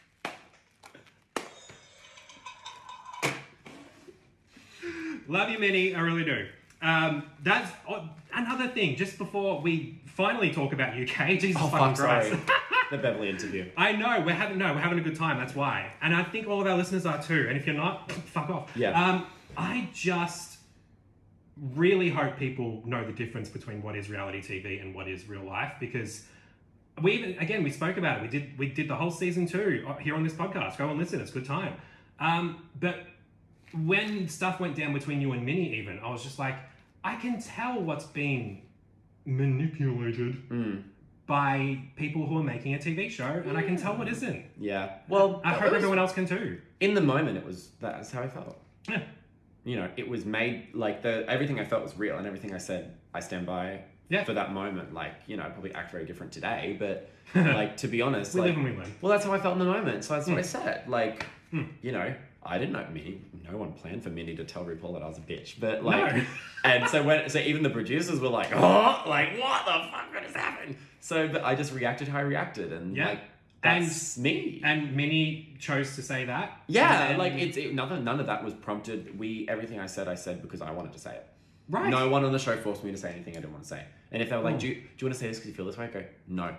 Love you, Minnie. I really do. Um, that's oh, another thing. Just before we finally talk about U K, Jesus Oh, fucking fuck, sorry. Christ. The Beverly interview. I know we're having no, we're having a good time. That's why, and I think all of our listeners are too. And if you're not, fuck off. Yeah. Um, I just really hope people know the difference between what is reality T V and what is real life, because we even again we spoke about it. We did we did the whole season two here on this podcast. Go and listen; it's a good time. Um, but when stuff went down between you and Minnie, even I was just like, I can tell what's being manipulated Mm. by people who are making a T V show, and I can tell what isn't. Yeah. Well, I it hope was- everyone else can too. in the moment, it was that's how I felt. Yeah. You know, it was made like the everything I felt was real, and everything I said I stand by. Yeah. For that moment, like you know, I probably act very different today, but like to be honest, We like live and we learn. well, that's how I felt in the moment. So that's what Mm. I said. Like, Mm. you know, I didn't know Minnie. No one planned for Minnie to tell RuPaul that I was a bitch, but like, No. and so when so even the producers were like, oh, like what the fuck what has happened? So, but I just reacted how I reacted, and Yeah. like that's me. And Minnie chose to say that. Yeah, And then- like it's it, none, none of that was prompted. We everything I said, I said because I wanted to say it. right. No one on the show forced me to say anything I didn't want to say. And if they were like, Oh. do, you, do you want to say this because you feel this way? I go, no.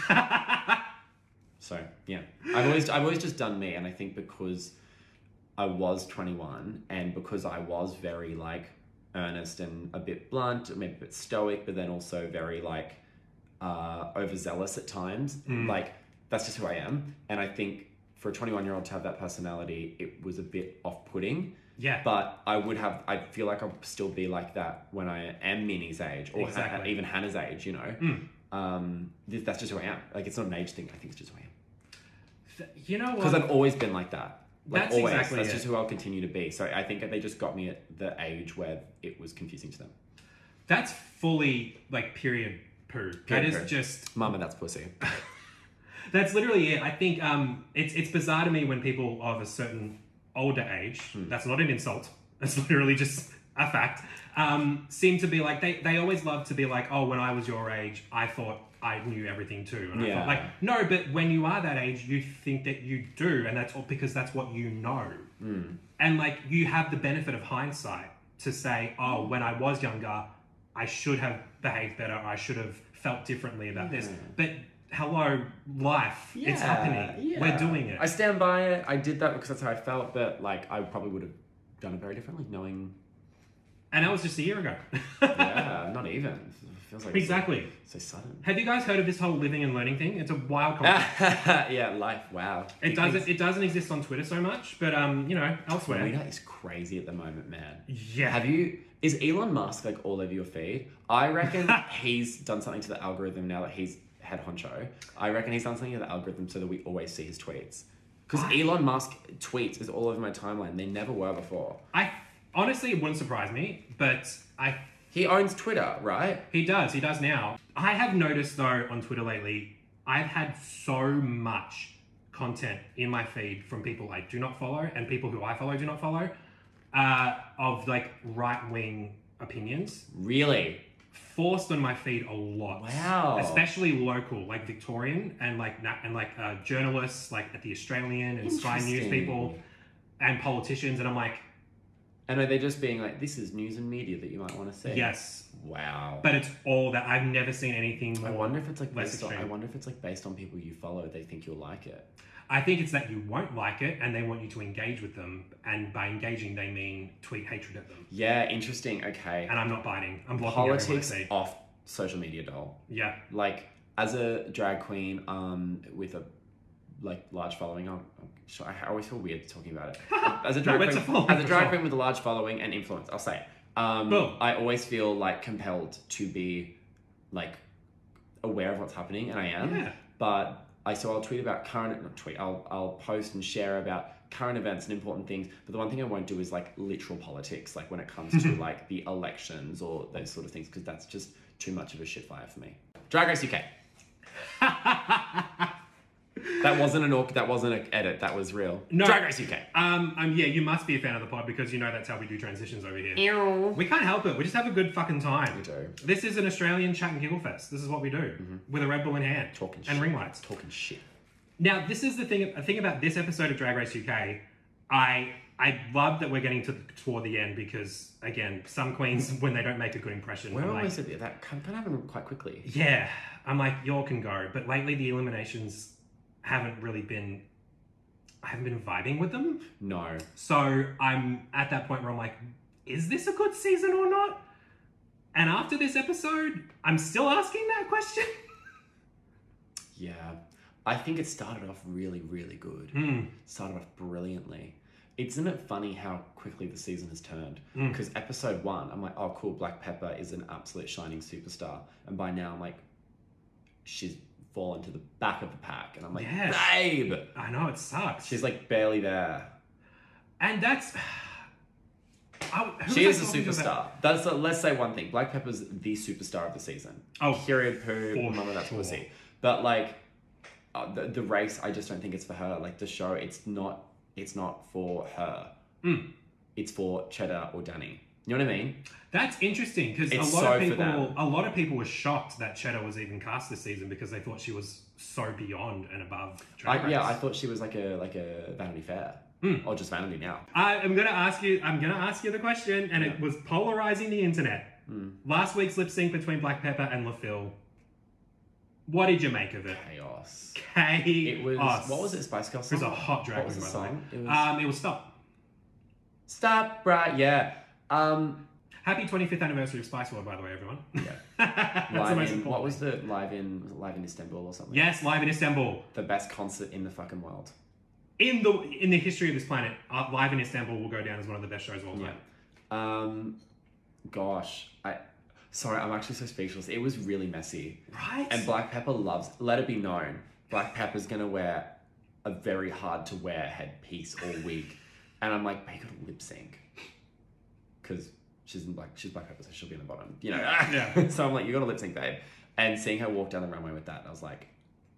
So yeah, I've always I've always just done me, and I think because I was twenty-one, and because I was very like earnest and a bit blunt, maybe a bit stoic, but then also very like uh, overzealous at times. Like, that's just who I am. And I think for a twenty-one-year-old to have that personality, it was a bit off-putting. Yeah. But I would have, I feel like I'll still be like that when I am Minnie's age, or Exactly. ha- even Hannah's age, you know? Mm. Um, th- that's just who I am. Like, it's not an age thing. I think it's just who I am. You know Because what? I've always been like that. Like, That's always. exactly That's it. just who I'll continue to be. So I think they just got me at the age where it was confusing to them. That's fully like period poo. That Period is poo. just Mama, that's pussy. that's literally it. I think um, it's it's bizarre to me when people of a certain older age, that's not an insult, that's literally just a fact, um, seem to be like, they, they always love to be like, oh, when I was your age, I thought I knew everything too. And I Yeah. thought like, no, but when you are that age, you think that you do, and that's all because that's what you know. And like, you have the benefit of hindsight to say, oh, when I was younger, I should have behaved better, or I should have felt differently about this. But hello, life, it's happening. yeah. We're doing it. I stand by it. I did that because that's how I felt, but like, I probably would have done it very differently, knowing. And that was just a year ago. Yeah, not even. It feels like Exactly. So, so sudden. Have you guys heard of this whole living and learning thing? It's a wild concept. Yeah, life. Wow. It doesn't. It doesn't exist on Twitter so much, but um, you know, elsewhere. Twitter is crazy at the moment, man. Yeah. Have you? Is Elon Musk like all over your feed? I reckon he's done something to the algorithm now that he's head honcho. I reckon he's done something to the algorithm so that we always see his tweets. Because Elon Musk tweets is all over my timeline. They never were before. I honestly, it wouldn't surprise me, but I. He owns Twitter, right? He does. He does now. I have noticed though on Twitter lately, I've had so much content in my feed from people I do not follow and people who I follow do not follow, uh, of like right wing opinions. Really? Forced on my feed a lot. Wow. Especially local, like Victorian and like na- and like uh, journalists, like at the Australian and Sky News Interesting. people, and politicians, and I'm like, And are they just being like, this is news and media that you might want to see? yes, Wow. but it's all that. I've never seen anything more. I wonder if it's like less based on, I extreme. wonder if it's like based on people you follow. They think you'll like it. I think it's that you won't like it, and they want you to engage with them, and by engaging, they mean tweet hatred at them. Yeah, interesting. Okay. And I'm not biting. I'm blocking Politics everyone I see. off social media, doll. Yeah. Like as a drag queen, um, with a like large following, I'm, I'm sure, I always feel weird talking about it. As a drag No, it's a queen, following as a for drag sure. queen with a large following and influence, I'll say it. Um, Boom. I always feel like compelled to be like aware of what's happening, and I am. Yeah. But I so I'll tweet about current not tweet. I'll I'll post and share about current events and important things. But the one thing I won't do is like literal politics, like when it comes to like the elections or those sort of things, because that's just too much of a shit fire for me. Drag Race U K. That wasn't an orc. That wasn't an edit. That was real. No. Drag Race U K. Um, um, yeah, you must be a fan of the pod because you know that's how we do transitions over here. We can't help it. We just have a good fucking time. We do. This is an Australian chat and giggle fest. This is what we do with a Red Bull in hand, Talking and shit. ring lights. Talking shit. Now, this is the thing. The thing about this episode of Drag Race U K, I I love that we're getting to toward the end because again, some queens when they don't make a good impression, We're I'm like, always at the, that can, can happen quite quickly. yeah, I'm like, y'all can go. But lately, the eliminations haven't really been. I haven't been vibing with them. No. So I'm at that point where I'm like, is this a good season or not? And after this episode, I'm still asking that question. Yeah. I think it started off really, really good. Hmm. Started off brilliantly. Isn't it funny how quickly the season has turned? Mm. Because episode one, I'm like, oh, cool, Black Pepper is an absolute shining superstar. And by now, I'm like, she's fallen to the back of the pack. And I'm like, Yes. babe! I know, it sucks. She's like barely there. And that's... I, who She was is I a talking superstar. about? That's a, let's say one thing. Black Pepper's the superstar of the season. Oh, Period, poo, for mama, that's sure. pussy. But like, uh, the, the race, I just don't think it's for her. Like the show, it's not, it's not for her. Mm. It's for Cheddar or Danny. You know what I mean? That's interesting because a It's lot so of for people, them. a lot of people were shocked that Cheddar was even cast this season because they thought she was so beyond and above. Drag I, yeah, I Race. thought she was like a like a Vanity Fair, Mm. or just Vanity now. I am gonna ask you. I'm gonna ask you the question, and it Yeah. was polarizing the internet. Mm. Last week's lip sync between Black Pepper and LaPhil. What did you make of it? Chaos. Chaos. It was what was it? Spice Girl It song. was a hot drag What was queen, the by the way. song? It was Um, it was Stop. Stop, right? Yeah. Um. Happy twenty-fifth anniversary of Spice World, by the way, everyone. Yeah. That's the Live most in, important what was thing. the live in was it live in Istanbul or something? Yes, live in Istanbul. The best concert in the fucking world. In the in the history of this planet, uh, live in Istanbul will go down as one of the best shows of all Yeah. time. Um, gosh, I sorry, I'm actually so speechless. It was really messy. Right? And Black Pepper loves. Let it be known, Black Pepper's gonna wear a very hard to wear headpiece or wig, and I'm like, but you gotta lip sync, because she's in Black. She's Black Pepper, so she'll be in the bottom. You know. Yeah. So I'm like, you gotta lip sync, babe. And seeing her walk down the runway with that, I was like,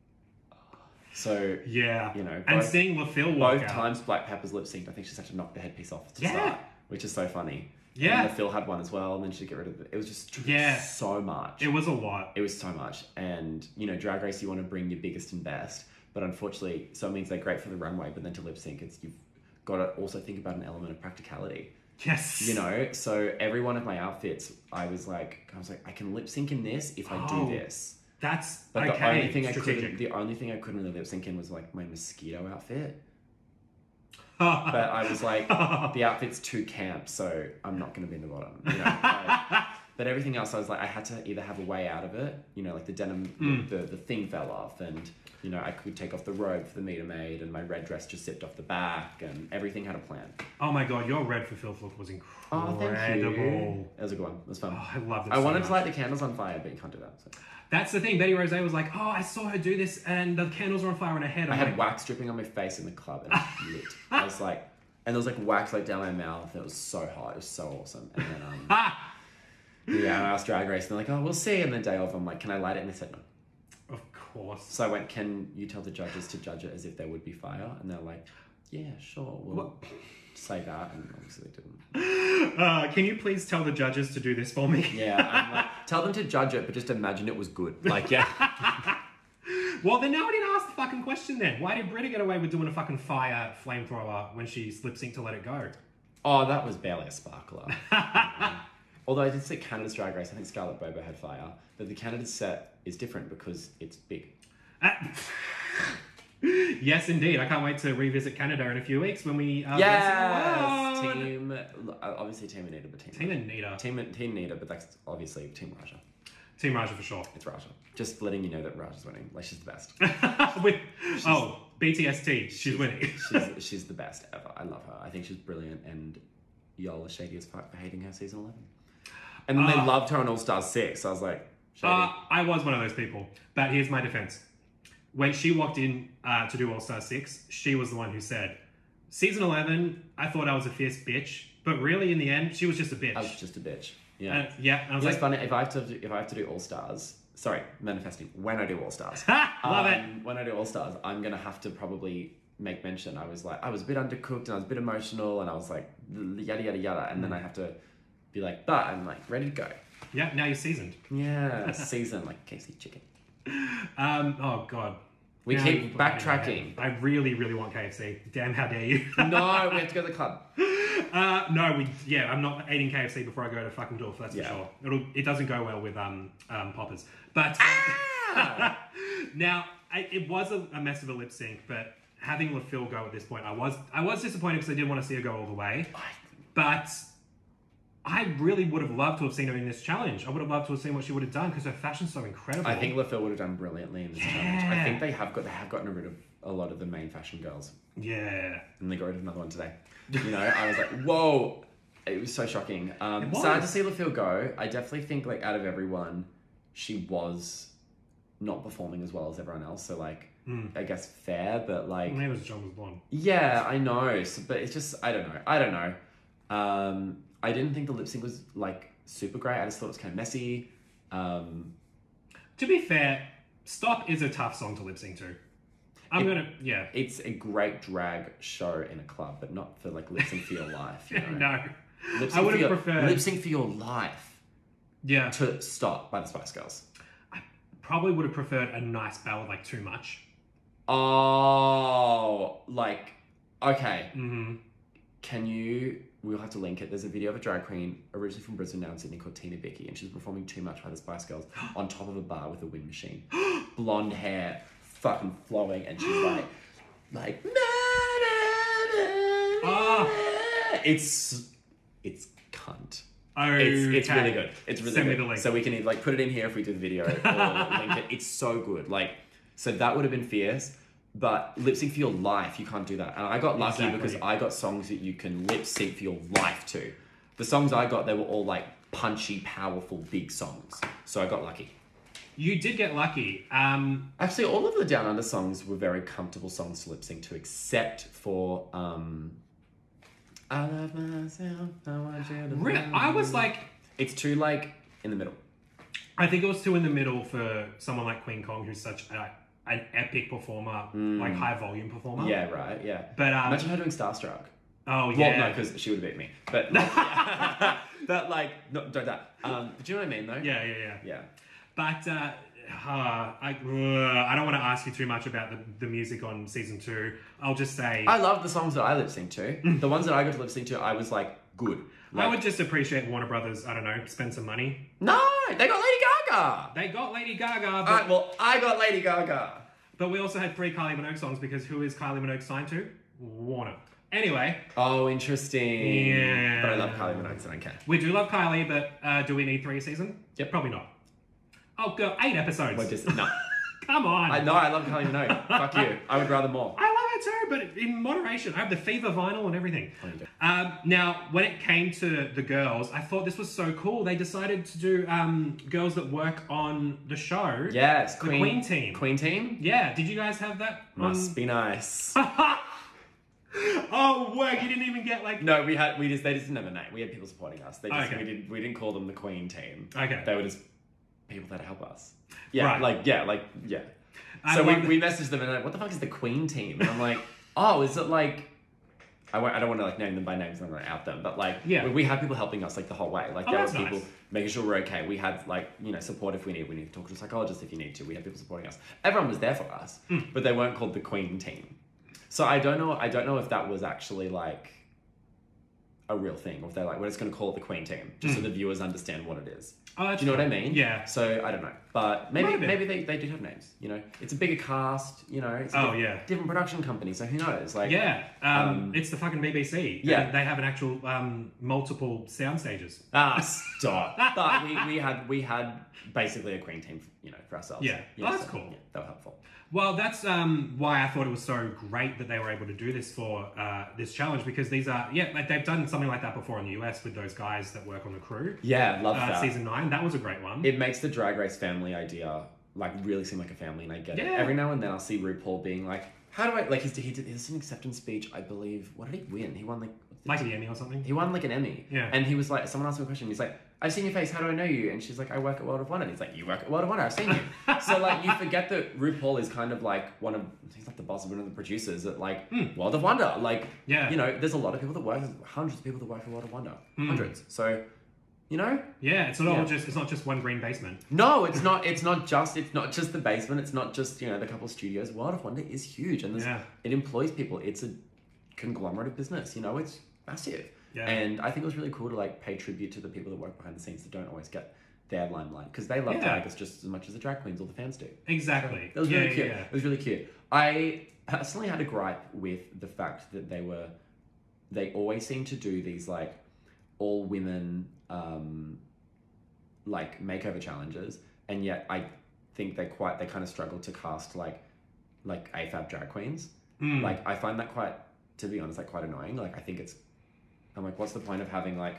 so Yeah. you know, and both- seeing LaPhil walk both out. times Black Pepper's lip synced, I think she's had to knock the headpiece off to Yeah. start, which is so funny. Yeah. And Phil had one as well, and then she'd get rid of it. It was just Yeah. so much. It was a lot. It was so much. And, you know, Drag Race, you want to bring your biggest and best. But unfortunately, so it means they're great for the runway, but then to lip sync, it's you've got to also think about an element of practicality. Yes. You know? So every one of my outfits, I was like, I was like, I can lip sync in this if I Oh, do this. That's But okay. the only thing I strategic. couldn't, the only thing I couldn't really lip sync in was like my mosquito outfit. But I was like, the outfit's too camp, so I'm not going to be in the bottom. You know? Like, but everything else, I was like, I had to either have a way out of it. You know, like the denim, Mm. the, the thing fell off, and you know, I could take off the robe for the meter maid, and my red dress just zipped off the back, and everything had a plan. Oh my god, your red for Filth look was Oh, incredible. thank you. It was a good one. It was fun. Oh, I loved it I so wanted much. to light the candles on fire, but you can't do that. So. That's the thing. Betty Rose was like, "Oh, I saw her do this, and the candles were on fire on her head." I'm I had like, wax dripping on my face in the club, and it was lit. I was like, and there was like wax like down my mouth. And it was so hot. It was so awesome. And then um, "Ah!" yeah, and I asked Drag Race, and they're like, "Oh, we'll see." And the day of, I'm like, "Can I light it?" And they said no. Of course. So I went, "Can you tell the judges to judge it as if there would be fire?" And they're like, "Yeah, sure, we'll What? say that." And obviously they didn't. Uh, can you please tell the judges to do this for me? Yeah, I'm like, tell them to judge it, but just imagine it was good. Like, yeah. Well, then no one didn't ask the fucking question then. Why did Britta get away with doing a fucking fire flamethrower when she lip synced to Let It Go? Oh, that was barely a sparkler. Um, Although I did see Canada's Drag Race, I think Scarlett Bobo had fire, but the Canada set is different because it's big. Uh, yes, indeed. I can't wait to revisit Canada in a few weeks when we uh, Yes, race in the world. team. uh, Obviously, Team Anita, but Team. Team Anita. Team Team Anita, but that's obviously Team Raja. Team Raja for sure. It's Raja. Just letting you know that Raja's winning. Like she's the best. With, oh, B T S T. She's winning. she's she's the best ever. I love her. I think she's brilliant, and y'all are shady as fuck for hating her season eleven. And then they Uh, loved her on All Stars six. So I was like, shady. Uh, I was one of those people. But here's my defense. When she walked in uh, to do All Star six, she was the one who said, Season eleven, I thought I was a fierce bitch. But really, in the end, she was just a bitch. I was just a bitch. Yeah. Uh, yeah, and I was It's like, funny if I have to do, if I have to do All Stars. Sorry, manifesting. When I do All Stars, ha! Love it. um, When I do All Stars, I'm gonna have to probably make mention. I was like, I was a bit undercooked and I was a bit emotional, and I was like, yada yada yada, and then I have to be like, but I'm like ready to go. Yeah, now you're seasoned. Yeah, season like K F C chicken. Um, oh, God. We Now keep you put that in my backtracking. head. I really, really want K F C. Damn, how dare you? No, we have to go to the club. Uh, no, we yeah, I'm not eating K F C before I go to fucking Dorf. That's Yeah. for sure. It'll it doesn't go well with um um poppers. But Ah! now I, it was a, a mess of a lip sync. But having LaPhil go at this point, I was I was disappointed because I did want to see her go all the way. But I really would have loved to have seen her in this challenge. I would have loved to have seen what she would have done because her fashion's so incredible. I think LaPhil would have done brilliantly in this Yeah. challenge. I think they have got they have gotten rid of a lot of the main fashion girls, Yeah. and they got rid of another one today. You know, I was like, whoa. It was so shocking. Um, It was. sad to see LaPhil go. I definitely think, like, out of everyone, she was not performing as well as everyone else. So, like, Mm. I guess fair, but like, Maybe it was John was blonde. yeah, I know. So, but it's just, I don't know. I don't know. Um, I didn't think the lip sync was like super great. I just thought it was kind of messy. Um, To be fair, Stop is a tough song to lip sync to. I'm It- gonna yeah. it's a great drag show in a club, but not for like lip sync for your life. You know? No. Lip sync I would for have your- preferred lip sync for your life Yeah. to Stop by the Spice Girls. I probably would have preferred a nice ballad like Too Much. Oh, like, okay. Mm-hmm. Can you, we'll have to link it. There's a video of a drag queen originally from Brisbane, now in Sydney, called Tina Bicky, and she's performing Too Much by the Spice Girls on top of a bar with a wind machine. Blonde hair, fucking flowing, and she's like, like, na, na, na, Ah. na. It's, it's cunt. Okay. It's, it's really good. It's really Send good. me the link. So we can either like put it in here if we do the video or link it. It's so good. Like, so that would have been fierce, but lip sync for your life, you can't do that. And I got lucky Exactly. because I got songs that you can lip sync for your life to. The songs I got, they were all like punchy, powerful, big songs. So I got lucky. You did get lucky. Um, Actually, all of the Down Under songs were very comfortable songs to lip sync to, except for um, I love myself. I want you to re- love I was me. like, It's too like in the middle. I think it was two in the middle for someone like Queen Kong, who's such a, an epic performer, like high volume performer. Yeah, right. Yeah. But um, Imagine her doing Starstruck. oh Well, yeah, no, because she would have beat me. But like, yeah. but like, no, don't that. Um, but do you know what I mean, though? yeah, yeah, yeah. Yeah. But uh, uh, I, uh, I don't want to ask you too much about the, the music on season two. I'll just say I love the songs that I lip sync to. The ones that I got to lip sync to, I was like, good. Like, I would just appreciate Warner Brothers. I don't know, spend some money. No, they got Lady Gaga. They got Lady Gaga, but, Alright, well, I got Lady Gaga. but we also had three Kylie Minogue songs because who is Kylie Minogue signed to? Warner. Anyway, Oh, interesting. Yeah. But I love Kylie Minogue, so I don't care. we do love Kylie, but uh, do we need three a season? Yep. Probably not. Oh, girl, eight episodes. We're just, no. Come on. I know, I love Kylie Minogue. Fuck you. I would rather more. I love it too, but in moderation. I have the Fever vinyl and everything. Oh, you do. Um, now, when it came to the girls, I thought this was so cool. They decided to do um, girls that work on the show. Yes, The Queen, Queen team. Queen team? Yeah, did you guys have that? Must on... be nice. Oh, work! You didn't even get like. No, we had we just they just didn't have a name. We had people supporting us. They just Okay. we didn't we didn't call them the Queen team. Okay. They were just people that help us. Yeah, Right. like yeah, like yeah. I So we, love- we messaged them and they're like, what the fuck is the Queen team? And I'm like, oh, is it like I won't, I don't want to like name them by names. I'm not out them, but like Yeah. we, we had people helping us like the whole way. Like Oh, there were that's people nice. making sure we're okay. We had like you know support if we need. We need to talk to a psychologist if you need to. We had people supporting us. Everyone was there for us, Hmm. but they weren't called the Queen team. So I don't know. I don't know if that was actually like a real thing, or if they're like, we're just going to call it the Queen team, just so the viewers understand what it is. Oh, that's Do you know what I cool. mean? Yeah. So I don't know, but maybe Maybe. maybe they, they do have names. You know, it's a bigger cast. You know, it's a Oh, di- yeah. different production company. So who knows? Like Yeah, um, Um, it's the fucking B B C. Yeah. And they have an actual um, multiple sound stages. ah stop. But we, we had we had basically a Queen team. You know, for ourselves. Yeah. Oh, that's so, cool. Yeah, they were helpful. Well, that's um, why I thought it was so great that they were able to do this for uh, this challenge because these are yeah like they've done something like that before in the U S with those guys that work on the crew. Yeah, love Uh, that. season nine, that was a great one. It makes the Drag Race family idea like really seem like a family, and I get it. Yeah. Every now and then I'll see RuPaul being like, "How do I like?" He's, he did this an acceptance speech, I believe. What did he win? He won like like the Emmy or something. he won like an Emmy. Yeah. And he was like, someone asked him a question. He's like, "I've seen your face. How do I know you?" And she's like, "I work at World of Wonder." And he's like, "You work at World of Wonder. I've seen you." So like you forget that RuPaul is kind of like one of he's like the boss of one of the producers at like World of Wonder. Like Yeah. you know, there's a lot of people that work, hundreds of people that work for World of Wonder, hundreds. So. You know, Yeah, it's not all Yeah. just it's not just one green basement. no, it's not. It's not just. It's not just the basement. It's not just you know the couple of studios. World of Wonder is huge, and there's, Yeah. it employs people. It's a conglomerate of business. You know, it's massive. Yeah. And I think it was really cool to like pay tribute to the people that work behind the scenes that don't always get their limelight because they love Yeah. drag us just as much as the drag queens or the fans do. Exactly. It was yeah, really yeah, cute. yeah. It was really cute. I personally had a gripe with the fact that they were. They always seem to do these like all women. Um, like makeover challenges, and yet I think they quite they kind of struggle to cast like like A F A B drag queens. Mm. Like I find that quite, to be honest, like quite annoying. Like I think it's, I'm like, what's the point of having like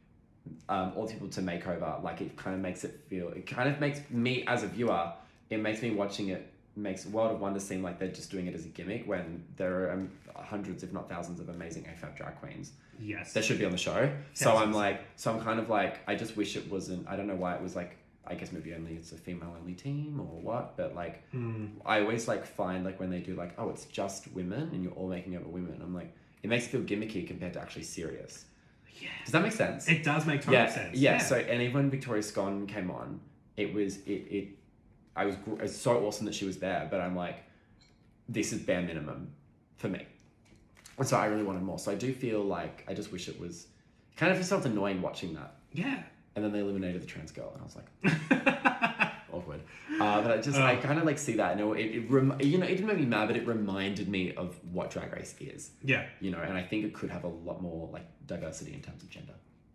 um, all people to make over? Like it kind of makes it feel, it kind of makes me as a viewer, it makes me watching it makes World of Wonder seem like they're just doing it as a gimmick when there are um, hundreds, if not thousands, of amazing A F A B drag queens Yes. that should be on the show. So Yes. I'm like, so I'm kind of like, I just wish it wasn't, I don't know why it was like, I guess maybe only it's a female only team or what, but like, Mm. I always like find like when they do like, oh, it's just women and you're all making over women. I'm like, it makes it feel gimmicky compared to actually serious. Yeah. Does that make sense? It does make total yeah, sense. yeah. So, and even when Victoria Scone came on, it was, it, it, I was, gr- it's so awesome that she was there, but I'm like, this is bare minimum for me. And so I really wanted more. So I do feel like I just wish it was kind of felt annoying watching that. Yeah. And then they eliminated the trans girl, and I was like, awkward. Uh, but I just, I Oh. kind of like see that, and it, it, it rem- you know, it didn't make me mad, but it reminded me of what Drag Race is, Yeah. you know. And I think it could have a lot more like diversity in terms of gender.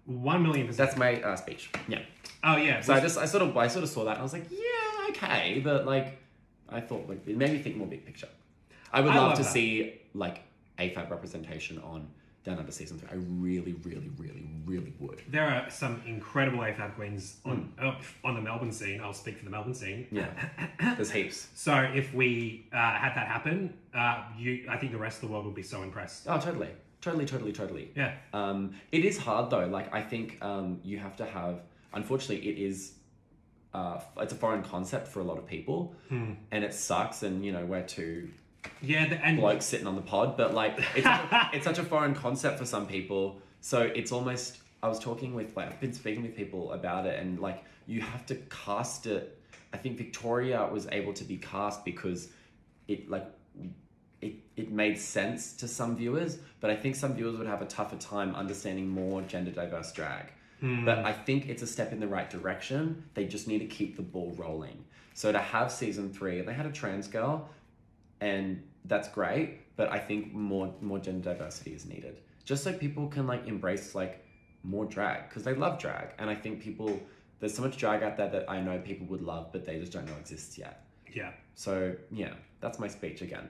One million percent. That's my uh, speech. Yeah. Oh yeah. So I just, I sort of, I sort of saw that and I was like, yeah, okay, but like, I thought like it made me think more big picture. I would I love, love to that. see like A F A B representation on Down Under season three. I really, really, really, really would. There are some incredible A F A B queens on uh, on the Melbourne scene. I'll speak for the Melbourne scene. Yeah, there's heaps. So if we uh, had that happen, uh, you, I think the rest of the world would be so impressed. Oh, totally, totally, totally, totally. Yeah. Um, it is hard though. Like I think um, you have to have. Unfortunately, it is. Uh, it's a foreign concept for a lot of people, Hmm. and it sucks. And you know, we're two Yeah, the, and blokes sitting on the pod, but like it's such a, it's such a foreign concept for some people. So it's almost. I was talking with like I've been speaking with people about it, and like you have to cast it. I think Victoria was able to be cast because it like it it made sense to some viewers, but I think some viewers would have a tougher time understanding more gender diverse drag. But I think it's a step in the right direction. They just need to keep the ball rolling. So to have season three, they had a trans girl, and that's great. But I think more more gender diversity is needed, just so people can like embrace like more drag because they love drag. And I think people there's so much drag out there that I know people would love, but they just don't know exists yet. yeah. So yeah, that's my speech again.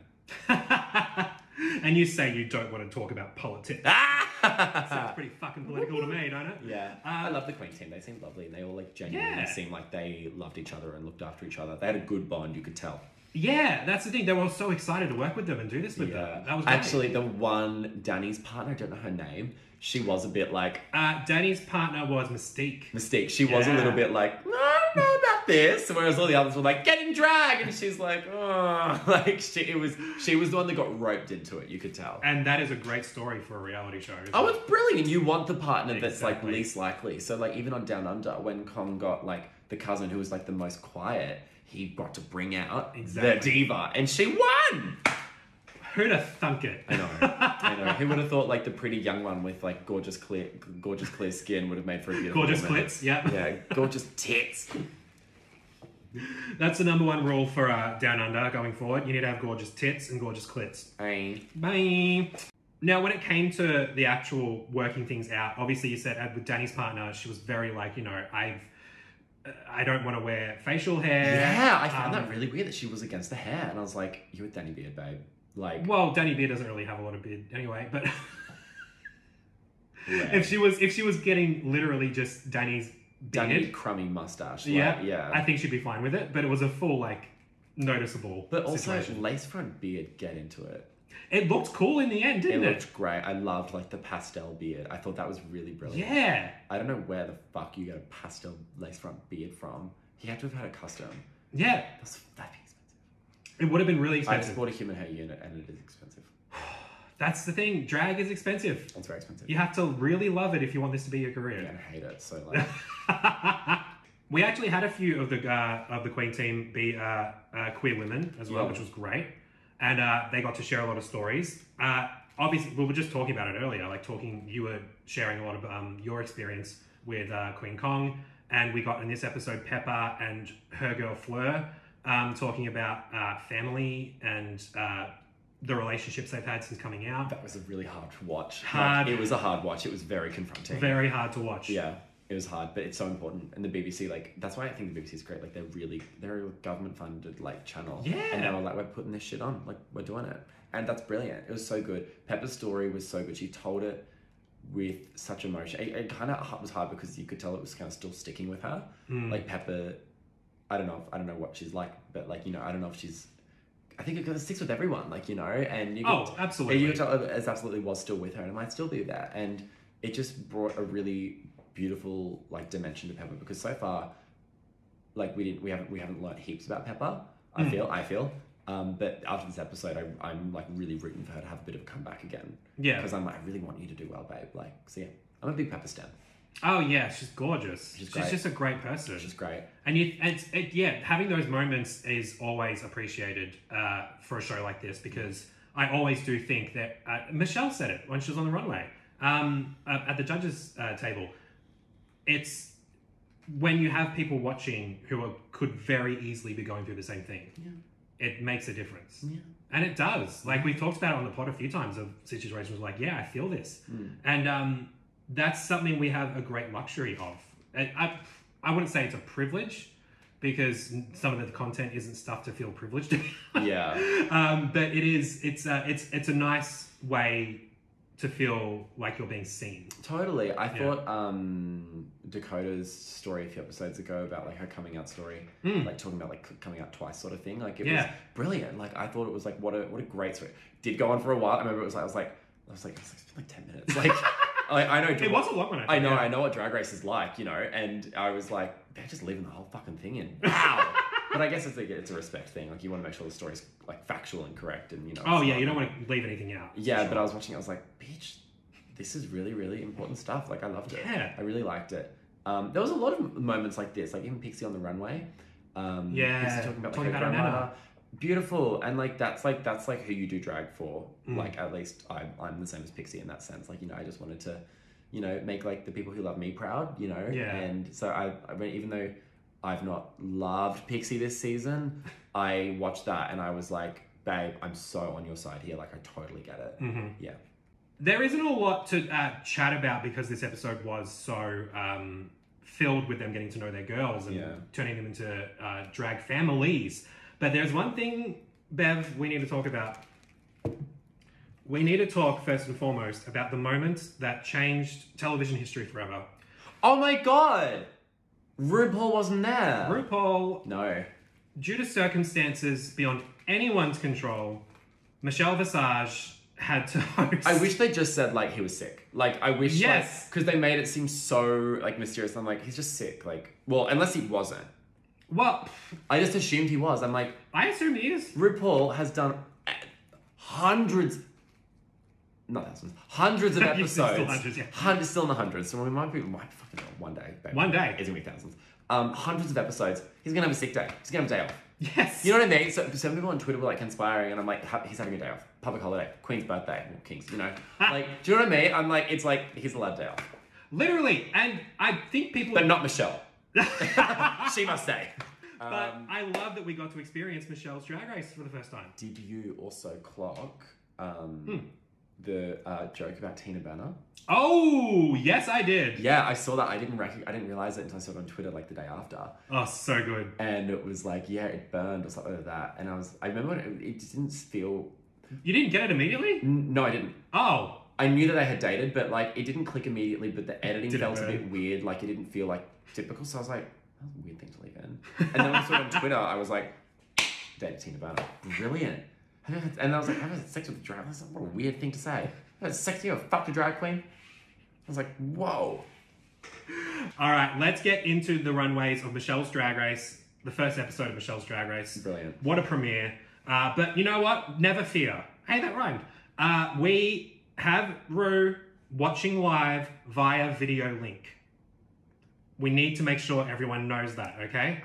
And you say you don't want to talk about politics. Sounds pretty fucking political to me, don't it? Yeah, I love the Queen team. They seemed lovely, and they all like genuinely Yeah. seemed like they loved each other and looked after each other. They had a good bond, you could tell. Yeah, that's the thing. They were all so excited to work with them and do this with them. That was great. Actually, the one Danny's partner, I don't know her name. She was a bit like Uh, Danny's partner was Mystique. Mystique. She was a Yeah. little bit like, I don't know about this. Whereas all the others were like, get in drag, and she's like, oh, like she it was. She was the one that got roped into it. You could tell. And that is a great story for a reality show. isn't Oh, it? it's brilliant. You want the partner that's like Exactly. least likely. So like even on Down Under, when Kong got like the cousin who was like the most quiet, he got to bring out Exactly. the diva, and she won. Who'd have thunk it? I know, I know. Who would have thought like the pretty young one with like gorgeous clear, gorgeous clear skin would have made for a beautiful Gorgeous woman. clits, yeah. Yeah, gorgeous tits. That's the number one rule for uh, Down Under going forward. You need to have gorgeous tits and gorgeous clits. Hey. Bye. Now, when it came to the actual working things out, obviously you said uh, with Danny's partner, she was very like, you know, I've, uh, I don't want to wear facial hair. Yeah, I found Um, that really weird that she was against the hair, and I was like, "You with Danny Beard, babe." Like, Well, Danny Beard doesn't really have a lot of beard anyway, but yeah. if she was if she was getting literally just Danny's Danny beard, crummy mustache. yeah, like, yeah. I think she'd be fine with it. But it was a full like noticeable but also situation. lace front beard, get into it. It looked cool in the end, It didn't it? looked great. I loved like the pastel beard. I thought that was really brilliant. Yeah, I don't know where the fuck you get a pastel lace front beard from. He had to have had a custom. yeah. That's that'd be expensive. It would have been really I just expensive. bought a human hair unit and it is expensive. That's the thing. Drag is expensive. It's very expensive. You have to really love it if you want this to be your career. Yeah, I hate it. So like, We actually had a few of the uh, of the Queen team be uh, uh, queer women as well, Yeah. which was great, and uh, they got to share a lot of stories. Uh, obviously, we were just talking about it earlier, like talking. You were sharing a lot of um, your experience with uh, Queen Kong, and we got in this episode Pepper and her girl Fleur um, talking about uh, family and uh, the relationships they've had since coming out. that was a really hard watch. Hard. Like, it was a hard watch. It was very confronting. Very hard to watch. Yeah, it was hard, but it's so important. And the B B C, like, that's why I think the B B C is great. Like, they're really, they're a government-funded, like, channel. Yeah. And they were like, we're putting this shit on. Like, we're doing it. And that's brilliant. It was so good. Pepper's story was so good. She told it with such emotion. It, it kind of was hard because you could tell it was kind of still sticking with her. Mm. Like, Pepper, I don't know, if, I don't know what she's like, but, like, you know, I don't know if she's, I think it sticks with everyone, like, you know, and you could, Oh, absolutely. you could tell it as absolutely was still with her, and it might still be there. And it just brought a really beautiful like dimension to Pepper because so far, like we didn't, we haven't, we haven't learned heaps about Pepper. I Mm. feel, I feel, um, but after this episode, I, I'm like really rooting for her to have a bit of a comeback again. Yeah. because I'm like, I really want you to do well, babe. Like, so yeah, I'm a big Pepper stan. Oh yeah, she's gorgeous. She's She's, great. just a great person. Which is great. And you, and it's, it, yeah, having those moments is always appreciated uh, for a show like this because I always do think that uh, Michelle said it when she was on the runway um, uh, at the judges' uh, table. It's when you have people watching who are, could very easily be going through the same thing. Yeah. It makes a difference. Yeah. And it does. Like we've talked about it on the pod a few times of situations like, yeah, I feel this. Mm. And um, that's something we have a great luxury of. And I, I wouldn't say it's a privilege, because some of the content isn't stuff to feel privileged. Yeah. um, but it is. It's a, it's it's a nice way to feel like you're being seen. Totally. I thought um, Dakota's story a few episodes ago about like her coming out story, Mm. like talking about like coming out twice sort of thing. Like it Yeah. was brilliant. Like I thought it was like what a what a great story. Did go on for a while. I remember it was like I was like I was like it was like, it's been like ten minutes. Like I, I know It was a long one. I know yeah. I know what Drag Race is like, you know, and I was like they're just leaving the whole fucking thing in. Wow. But I guess it's like it's a respect thing. Like you want to make sure the story's like factual and correct, and you know. Oh it's yeah, not- you don't want to leave anything out. Yeah, Sure. but I was watching. I was like, bitch, this is really, really important stuff. Like, I loved it. Yeah. I really liked it. Um, there was a lot of moments like this, like even Pixie on the runway. Um, Yeah, Pixie talking about, talking like, her about her grandmother. nana. Beautiful, and like that's like that's like who you do drag for. Mm. Like at least I'm I'm the same as Pixie in that sense. Like you know, I just wanted to, you know, make like the people who love me proud. You know, Yeah. And so I, I mean, even though I've not loved Pixie this season, I watched that and I was like, babe, I'm so on your side here. Like I totally get it. Mhm. Yeah. There isn't a lot to uh, chat about because this episode was so um, filled with them getting to know their girls and Yeah. turning them into uh, drag families. But there's one thing, Bev, we need to talk about. We need to talk first and foremost about the moment that changed television history forever. Oh my god! RuPaul wasn't there. RuPaul, No. due to circumstances beyond anyone's control, Michelle Visage had to host. I wish they just said like he was sick. Like I wish, Yes. because they made it seem so like mysterious. I'm like, he's just sick. Like, well, unless he wasn't. Well, I just assumed he was. I'm like, I assume he is. RuPaul has done hundreds, not thousands, hundreds of You're episodes. still hundreds, yeah. Hundreds, still in the hundreds. So we might be, we might fucking know one day. Baby. One day. It's gonna be thousands. Um, hundreds of episodes. He's gonna have a sick day. He's gonna have a day off. Yes. You know what I mean? So some people on Twitter were like conspiring, and I'm like, ha- he's having a day off. Public holiday, Queen's birthday, well, King's. You know, like, do you know what I mean? I'm like, it's like he's allowed a day off, Literally. And I think people... but not Michelle. She must stay. But Um, I love that we got to experience Michelle's Drag Race for the first time. Did you also clock um, Hmm. the uh, joke about Tina Burner? Oh, yes, I did. Yeah, I saw that. I didn't rec- I didn't realize it until I saw it on Twitter like the day after, Oh, so good. and it was like, yeah, it burned or something like that. And I was, I remember when it, it didn't feel. You didn't get it immediately? N- No, I didn't. Oh, I knew that they had dated, but like it didn't click immediately. But the editing Didn't felt a burn. bit weird. Like it didn't feel like typical. So I was like, that was a weird thing to leave in. And then when I saw it on Twitter, I was like, dated Tina Burner, brilliant. And I was like, I've had sex with a drag. That's what a weird thing to say. I've had sex with you, fucked a drag queen. I was like, whoa. all right. Let's get into the runways of Michelle's Drag Race, the first episode of Michelle's Drag Race. Brilliant. What a premiere. Uh, but you know what? Never fear. Hey, that rhymed. Uh, we have Rue watching live via video link. We need to make sure everyone knows that, okay?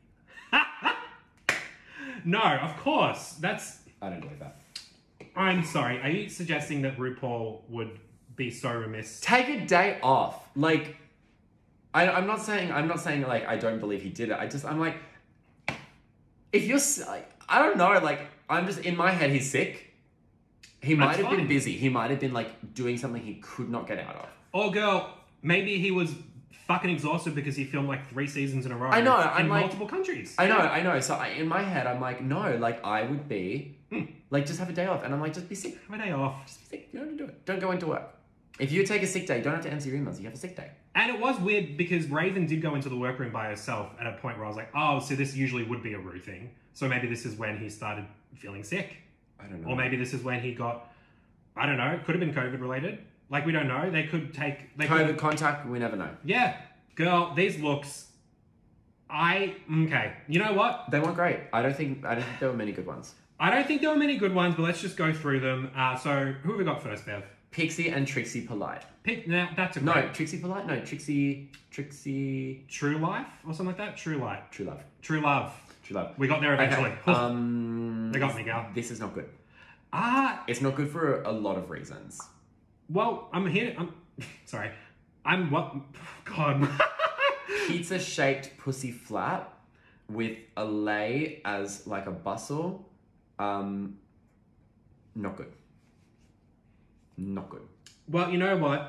No, of course. That's... I don't believe that. I'm sorry. Are you suggesting that RuPaul would be so remiss? Take a day off. Like, I, I'm not saying, I'm not saying like, I don't believe he did it. I just, I'm like, if you're, s- like, I don't know, like, I'm just, in my head, he's sick. He might That's have been fine. busy. He might have been like doing something he could not get out of. Or girl, maybe he was fucking exhausted because he filmed like three seasons in a row. I know, in I'm like- multiple countries. I know, I know. So I, in my head, I'm like, no, like I would be, Hmm. like just have a day off. And I'm like, just be sick. Have a day off. Just be sick. You don't have to do it. Don't go into work. If you take a sick day, you don't have to answer your emails. You have a sick day. And it was weird because Raven did go into the workroom by herself at a point where I was like, oh, so this usually would be a Rue thing. So maybe this is when he started feeling sick. I don't know. Or maybe this is when he got, I don't know, it could have been COVID related. Like, we don't know. They could take... They COVID could, contact, we never know. yeah. Girl, these looks... I... Okay. You know what? They weren't great. I don't think, I don't think there were many good ones. I don't think there were many good ones, but let's just go through them. Uh, so, who have we got first, Bev? Pixie and Trixie Polite. Pick... Now, that's a No, great... Trixie Polite? No, Trixie, Trixie, True Life or something like that? True Light. True Love. True Love. True Love. We got there eventually. Okay. Um, They got me, gal. This is not good. Ah, It's not good for a lot of reasons. well, I'm here. I'm sorry. I'm what? God. Pizza shaped pussy flat with a lay as like a bustle. Um, not good. Not good. Well, you know what?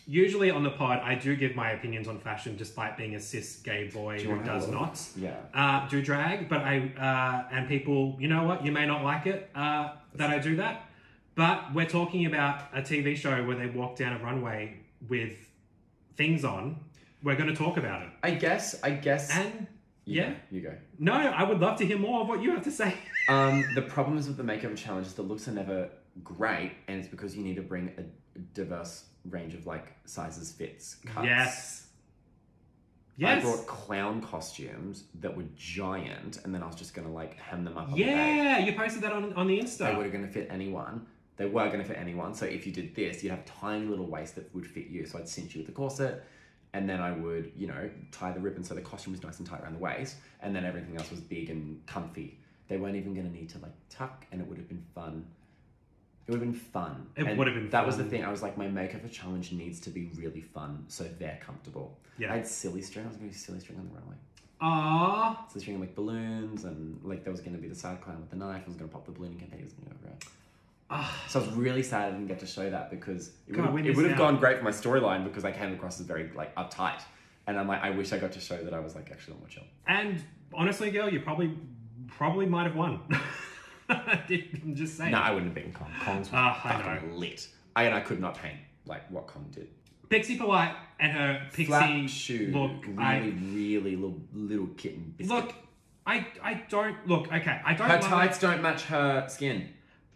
Usually on the pod, I do give my opinions on fashion, despite being a cis gay boy you who wanna have does a look? not Yeah. uh, do drag. But I uh, and people, you know what? You may not like it uh, that I do that. But we're talking about a T V show where they walk down a runway with things on. We're going to talk about it. I guess. I guess. And You yeah, go, you go. no, I would love to hear more of what you have to say. Um, the problems with the makeup challenge is the looks are never great, and it's because you need to bring a diverse range of like sizes, fits, cuts. Yes. Yes. I brought clown costumes that were giant, and then I was just gonna like hem them up on the bag. Yeah, you posted that on, on the Insta. They were gonna fit anyone. They were gonna fit anyone. So if you did this, you'd have a tiny little waist that would fit you. So I'd cinch you with the corset, and then I would, you know, tie the ribbon so the costume was nice and tight around the waist, and then everything else was big and comfy. They weren't even gonna need to like tuck, and it would have been fun. It would have been fun. It And would have been That was the fun. thing. I was like, my makeup for challenge needs to be really fun, so they're comfortable. Yeah. I had silly string. I was gonna use silly string on the runway. Aww. Silly string like balloons, and like there was gonna be the side clown with the knife. I was gonna pop the balloon, and Kate was gonna go over it. Ah. So I was really sad I didn't get to show that because it God, would we it missed would have out. gone great for my storyline because I came across as very like uptight, and I'm like, I wish I got to show that I was like actually more chill. And honestly, girl, you probably probably might have won. I'm just saying. No, I wouldn't have been Kong. Kong's was Ah, I fucking lit. I and I could not paint like what Kong did. Pixie Polite and her pixie Flat shoe, look. really, I really little little kitten biscuit. look. I I don't look. Okay, I don't. Her love tights don't match her skin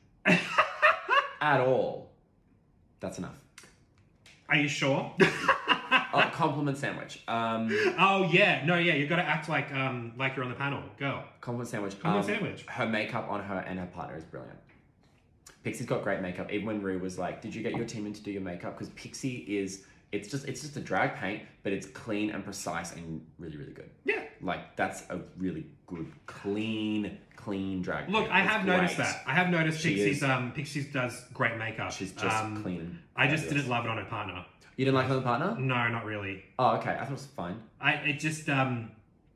at all. That's enough. Are you sure? Oh, compliment sandwich. Um, Oh yeah, no, yeah. You got to act like um like you're on the panel, girl. compliment sandwich. Compliment Um, sandwich. Her makeup on her and her partner is brilliant. Pixie's got great makeup. Even when Rue was like, "Did you get your team in to do your makeup?" Because Pixie is, it's just it's just a drag paint, but it's clean and precise and really really good. Yeah. Like that's a really good, clean, clean drag. Look, paint. I It's have noticed great. that. I have noticed She Pixie's is- um Pixie's does great makeup. She's just um, clean. I just fabulous. didn't love it on her partner. You didn't like her partner? No, not really. Oh, okay. I thought it was fine. I it just um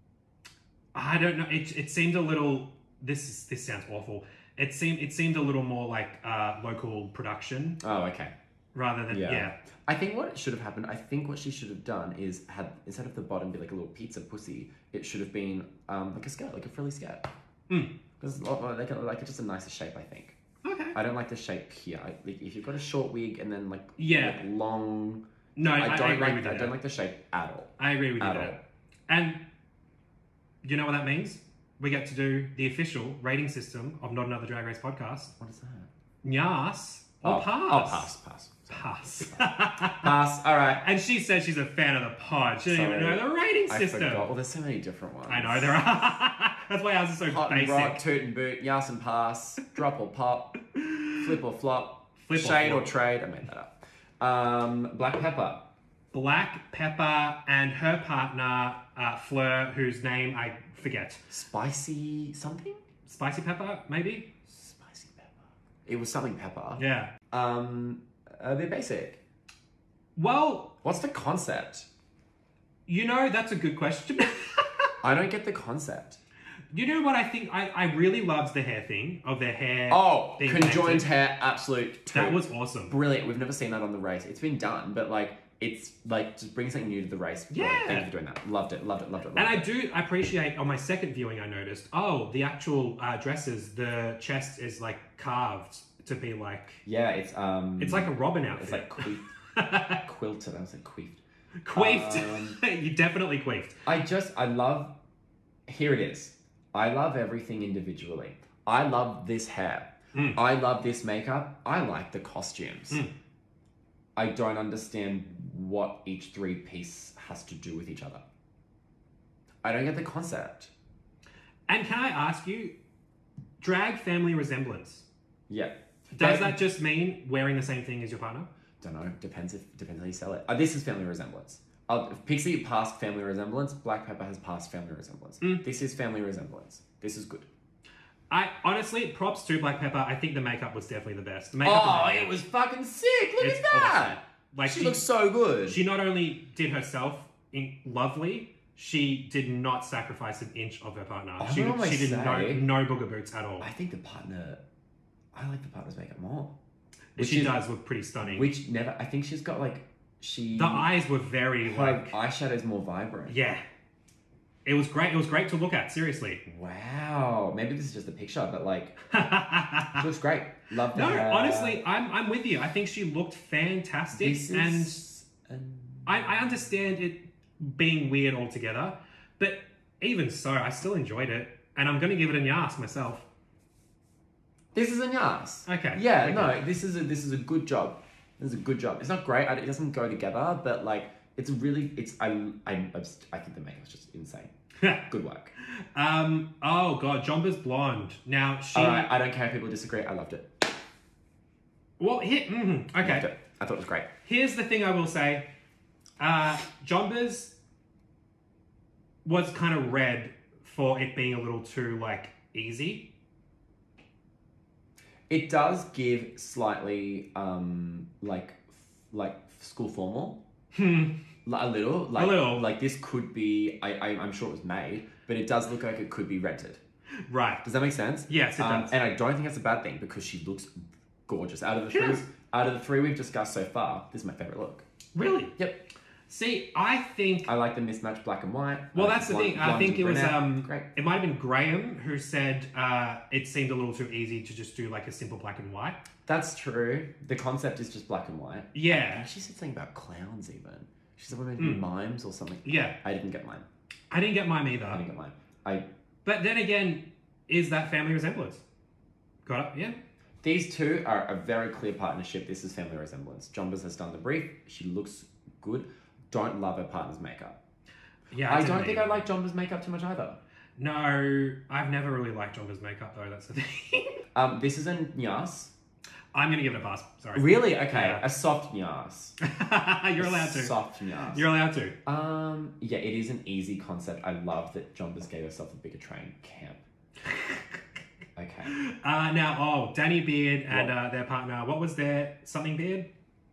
I don't know. It it seemed a little. This is this sounds awful. It seemed it seemed a little more like uh, local production Oh, okay. rather than yeah. Yeah. I think what should have happened, I think what she should have done is had, instead of the bottom be like a little pizza pussy, it should have been um, like a skirt, like a frilly skirt. Mm. Because like, like it's just a nicer shape, I think. Okay. I don't like the shape here. I, like, if you've got a short wig and then like, Yeah. like long, No, I, I I don't agree like with I you. don't there. like the shape at all. I agree with you at there. all. And you know what that means? We get to do the official rating system of Not Another Drag Race podcast. What is that? Nyas or oh, pass? Oh, pass, pass, Pass. pass. All right. And she says she's a fan of the pod. She didn't even Sorry. know the rating I system. forgot. Well, there's so many different ones. I know there are. That's why ours is so Hot and basic. rock, toot and boot, yas and pass, drop or pop, flip or flop, Flip or shade or, flop. trade. I made that up. Um, black pepper. Black Pepper and her partner, uh, Fleur, whose name I forget. Spicy something? Spicy Pepper, maybe? Spicy pepper. It was something pepper. Yeah. Um, a bit basic. Well, What's the concept? you know, that's a good question. I don't get the concept. You know what I think? I, I really loved the hair thing, of their hair. Oh, being conjoined connected. hair, absolute. That toot. was awesome. Brilliant. We've never seen that on the race. It's been done, but like, it's like just bring something new to the race. Yeah. Brilliant. Thank you for doing that. Loved it. Loved it. Loved it. Loved And I it. do appreciate, on my second viewing, I noticed, oh, the actual uh, dresses, the chest is like carved to be like, Yeah, it's um. it's like a Robin outfit. It's like queef, quilted. I was like queefed. queefed. Um, You definitely queefed. I just I love. Here it is. I love everything individually. I love this hair. Mm. I love this makeup. I like the costumes. Mm. I don't understand what each three piece has to do with each other. I don't get the concept. And can I ask you, drag family resemblance? Yeah. Does But- that just mean wearing the same thing as your partner? Don't know. Depends if depends how you sell it. Uh, this is family resemblance. Uh, Pixie passed family resemblance. Black Pepper has passed family resemblance. Mm. This is family resemblance. This is good. I honestly, props to Black Pepper. I think the makeup was definitely the best. The makeup Oh, and the hair, it was fucking sick. Look it's at that. awesome. Like she, she, looks so good. she not only did herself in lovely, she did not sacrifice an inch of her partner. I she would almost she did no say- no booger boots at all. I think the partner. I like the partner's makeup more. she is- does look pretty stunning. Which never. I think she's got like. she The eyes were very her like, eyeshadow's more vibrant. yeah. It was great. It was great to look at. Seriously. Wow. Maybe this is just a picture, but like, she looks great. Love the No, hair. honestly, I'm I'm with you. I think she looked fantastic, This and is an- I, I understand it being weird altogether, but even so, I still enjoyed it, and I'm going to give it a yas myself. This is a yas. Okay. Yeah. Okay. No. This is a this is a good job. This is a good job. It's not great. It doesn't go together, but like, it's really. It's I I I think the makeup's just insane. Good work. um. Oh god, Jomba's blonde. Now she. All right. I don't care if people disagree. I loved it. Well, here. mhm, Loved okay. it. I thought it was great. Here's the thing I will say. Uh, Jomba's was kind of red for it being a little too like easy. It does give slightly um like like school formal. Hmm. Li- A little, like, little. like this could be. I, I, I'm sure it was made, but it does look like it could be rented. Right. Does that make sense? Yes, it Um, does. And I don't think that's a bad thing because she looks gorgeous. Out of the three, Yes. out of the three we've discussed so far, this is my favorite look. Really? Yep, See, I think. I like the mismatched black and white. Well, I like that's the blonde- thing. I blonde think and it was brunette. um, great. it might have been Graham who said uh, it seemed a little too easy to just do like a simple black and white. That's true. The concept is just black and white. Yeah, She said something about clowns even. She said we're meant Hmm. to be mimes or something. yeah. I didn't get mine. I didn't get mine I either. didn't get mine. I But then again, is that family resemblance? Got it? Yeah. These two are a very clear partnership. This is family resemblance. Jombas has done the brief. She looks good. Don't love her partner's makeup. Yeah. I, didn't don't think I either. like Jomba's makeup too much either. No, I've never really liked Jomba's makeup though. That's the thing. Um, this is a nyas. I'm gonna give it a pass. Sorry. Really? Okay, Yeah. a soft nyas. You're allowed to. Soft nyas. You're allowed to. Um, yeah, it is an easy concept. I love that Jombas gave herself a bigger train camp. Okay. Uh, now, oh, Danny Beard and What? uh, their partner. What was their something beard?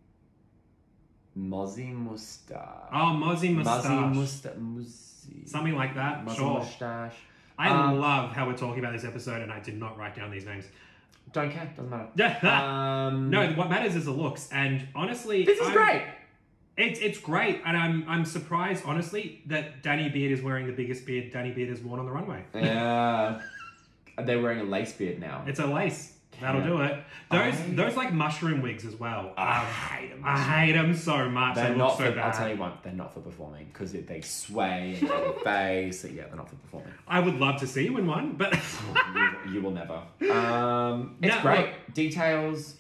Mozzie Mustache. Oh, Mozzie Mustache. Mozzie Mustache. Mozzie. Something like that. Mozzie Sure. Mustache. I Um, love how we're talking about this episode, and I did not write down these names. Don't care. Doesn't matter. Yeah. Um, no, what matters is the looks, and honestly, This is I'm- great. It's it's great, and I'm I'm surprised, honestly, that Danny Beard is wearing the biggest beard Danny Beard has worn on the runway. Yeah. They're wearing a lace beard now. It's a lace. That'll Yeah. do it. Those I- those like mushroom wigs as well. I Um, hate 'em. I hate them so much. They're they look not so for, bad. I'll tell you what, they're not for performing because they sway and they face. Yeah, they're not for performing. I would love to see you in one, but you, you will never. Um, it's No, great. Details.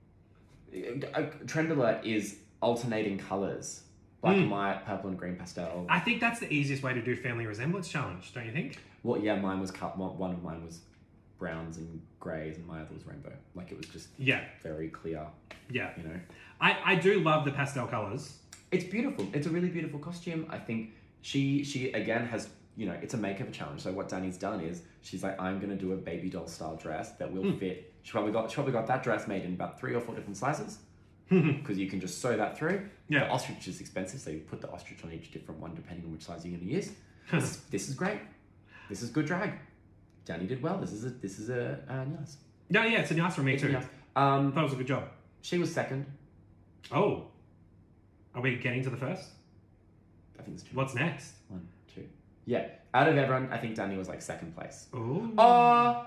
A trend alert is alternating colours. Black and white, purple and green pastel. I think that's the easiest way to do family resemblance challenge, don't you think? Well, yeah, mine was cut. One one of mine was browns and greys, and my other was rainbow. Like it was just Yeah, very clear. yeah. You know, I, I do love the pastel colours. it's beautiful. It's a really beautiful costume. I think she she again has, you know, it's a makeover challenge. So what Danny's done is she's like, I'm gonna do a baby doll style dress that will fit. She probably got she probably got that dress made in about three or four different sizes because you can just sew that through. Yeah. The ostrich is expensive, so you put the ostrich on each different one depending on which size you're gonna use. this, this is great. This is good drag. Danny did well. This is a this is a uh, nice. No, yeah, it's a nice for me It's a too. nice. I Um, thought it was a good job. she was second. Oh, are we getting to the first? I think it's two. What's next? One, two. Yeah. Out of everyone, I think Danny was like second place. Ooh. Uh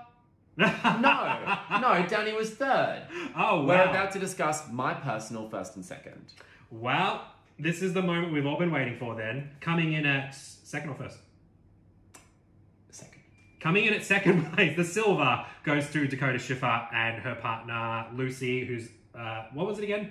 no, no. Danny was third. Oh, We're wow. about to discuss my personal first and second. Well, this is the moment we've all been waiting for then. Coming in at second or first? Second. Coming in at second place, the silver goes to Dakota Schiffer and her partner Lucy, who's, uh, what was it again?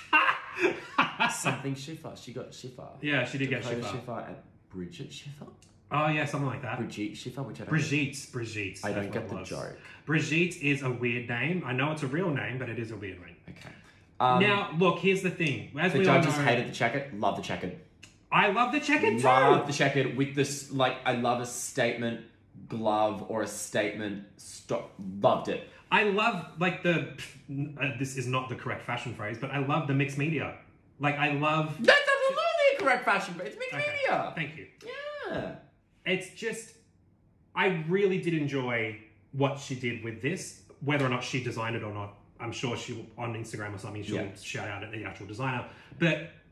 Something Schiffer. She got Schiffer. Yeah, she did get Dakota Schiffer. Schiffer and Bridget Schiffer. Oh, yeah, something like that. Brigitte Schiffer, which I don't. Brigitte. Brigitte. I that's don't get what the it was. joke. Brigitte is a weird name. I know it's a real name, but it is a weird name. Okay. Um, Now, look, here's the thing. As the we all judges know, hated the checkered. Love the checkered. I love the checkered too. Love the checkered with this. Like I love a statement glove or a statement. Stop. Loved it. I love like the. Uh, this is not the correct fashion phrase, but I love the mixed media. Like I love. That's absolutely a correct fashion, but it's mixed Okay, media. Thank you. Yeah. It's just, I really did enjoy what she did with this. Whether or not she designed it or not, I'm sure she on Instagram or something she'll Yeah. shout out at the actual designer. But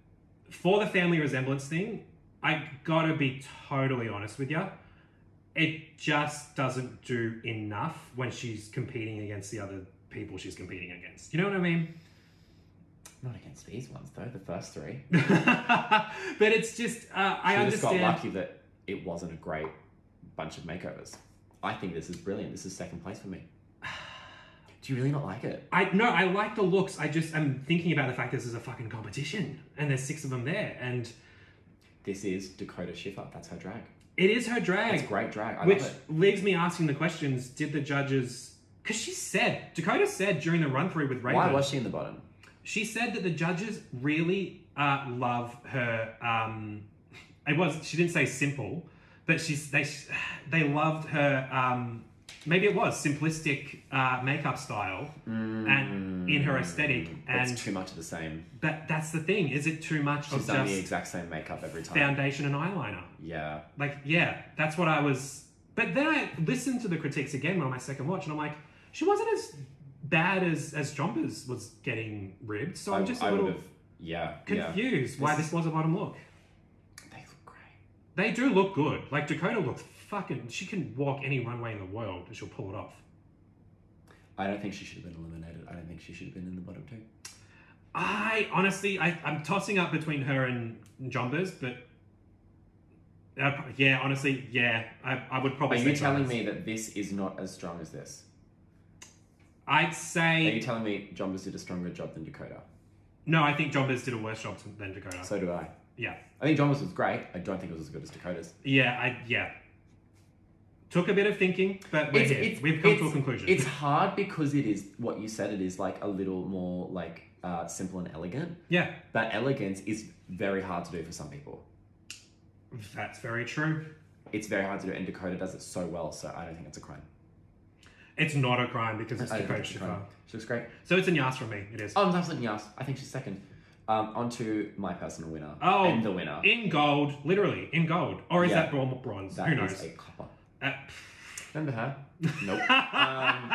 for the family resemblance thing, I gotta be totally honest with you. It just doesn't do enough when she's competing against the other people she's competing against. You know what I mean? Not against these ones though. The first three. But it's just uh, I She understand. just got lucky that it wasn't a great bunch of makeovers. I think this is brilliant. This is second place for me. Do you really not like it? I no, I like the looks. I just am thinking about the fact this is a fucking competition and there's six of them there, and This is Dakota Schiffer. That's her drag. it is her drag. It's great drag. I which love it. leaves me asking the questions: did the judges? Because she said Dakota said during the run through with Raven. Why was she in the bottom? She said that the judges really uh, love her. Um, it was she didn't say simple, but she's they they loved her. Um, maybe it was simplistic uh, makeup style Mm, and in her aesthetic. And it's too much of the same. but that's the thing: is it too much She's of done the just exact same makeup every time. foundation and eyeliner? Yeah. Like, yeah, that's what I was. But then I listened to the critiques again on my second watch, and I'm like, she wasn't as bad as as Jompers was getting ribbed. So I'm I, just a I little would have. Yeah. confused Yeah. why This- this was a bottom look. They look great. They do look good. Like Dakota looks fucking. She can walk any runway in the world and she'll pull it off. I don't think she should have been eliminated. I don't think she should have been in the bottom two. I honestly, I, I'm tossing up between her and Jompers, but uh, yeah, honestly, yeah, I, I would Are probably. you say telling Jompers. me that this is not as strong as this? I'd Are you say telling me Jombas did a stronger job than Dakota? no. I think Jompers did a worse job than Dakota. So do I. Yeah. I think Jombas was great. I don't think it was as good as Dakota's. Yeah, I yeah. Took a bit of thinking, but we're here. We've come to a conclusion. It's hard because it is what you said. It is like a little more like uh, simple and elegant. yeah, But elegance is very hard to do for some people. that's very true. It's very hard to do, and Dakota does it so well. So I don't think it's a crime. It's not a crime because it's I don't Dakota think it's a crime. Schiffer. She looks great. So it's a yas from me. It is. Oh, absolutely yes. I think she's second. Um, on to my personal winner. Oh, and the winner. in gold, literally in gold, or is Yeah. that bron- bronze? That Who is knows? a copper. Uh, Remember her? Nope. um,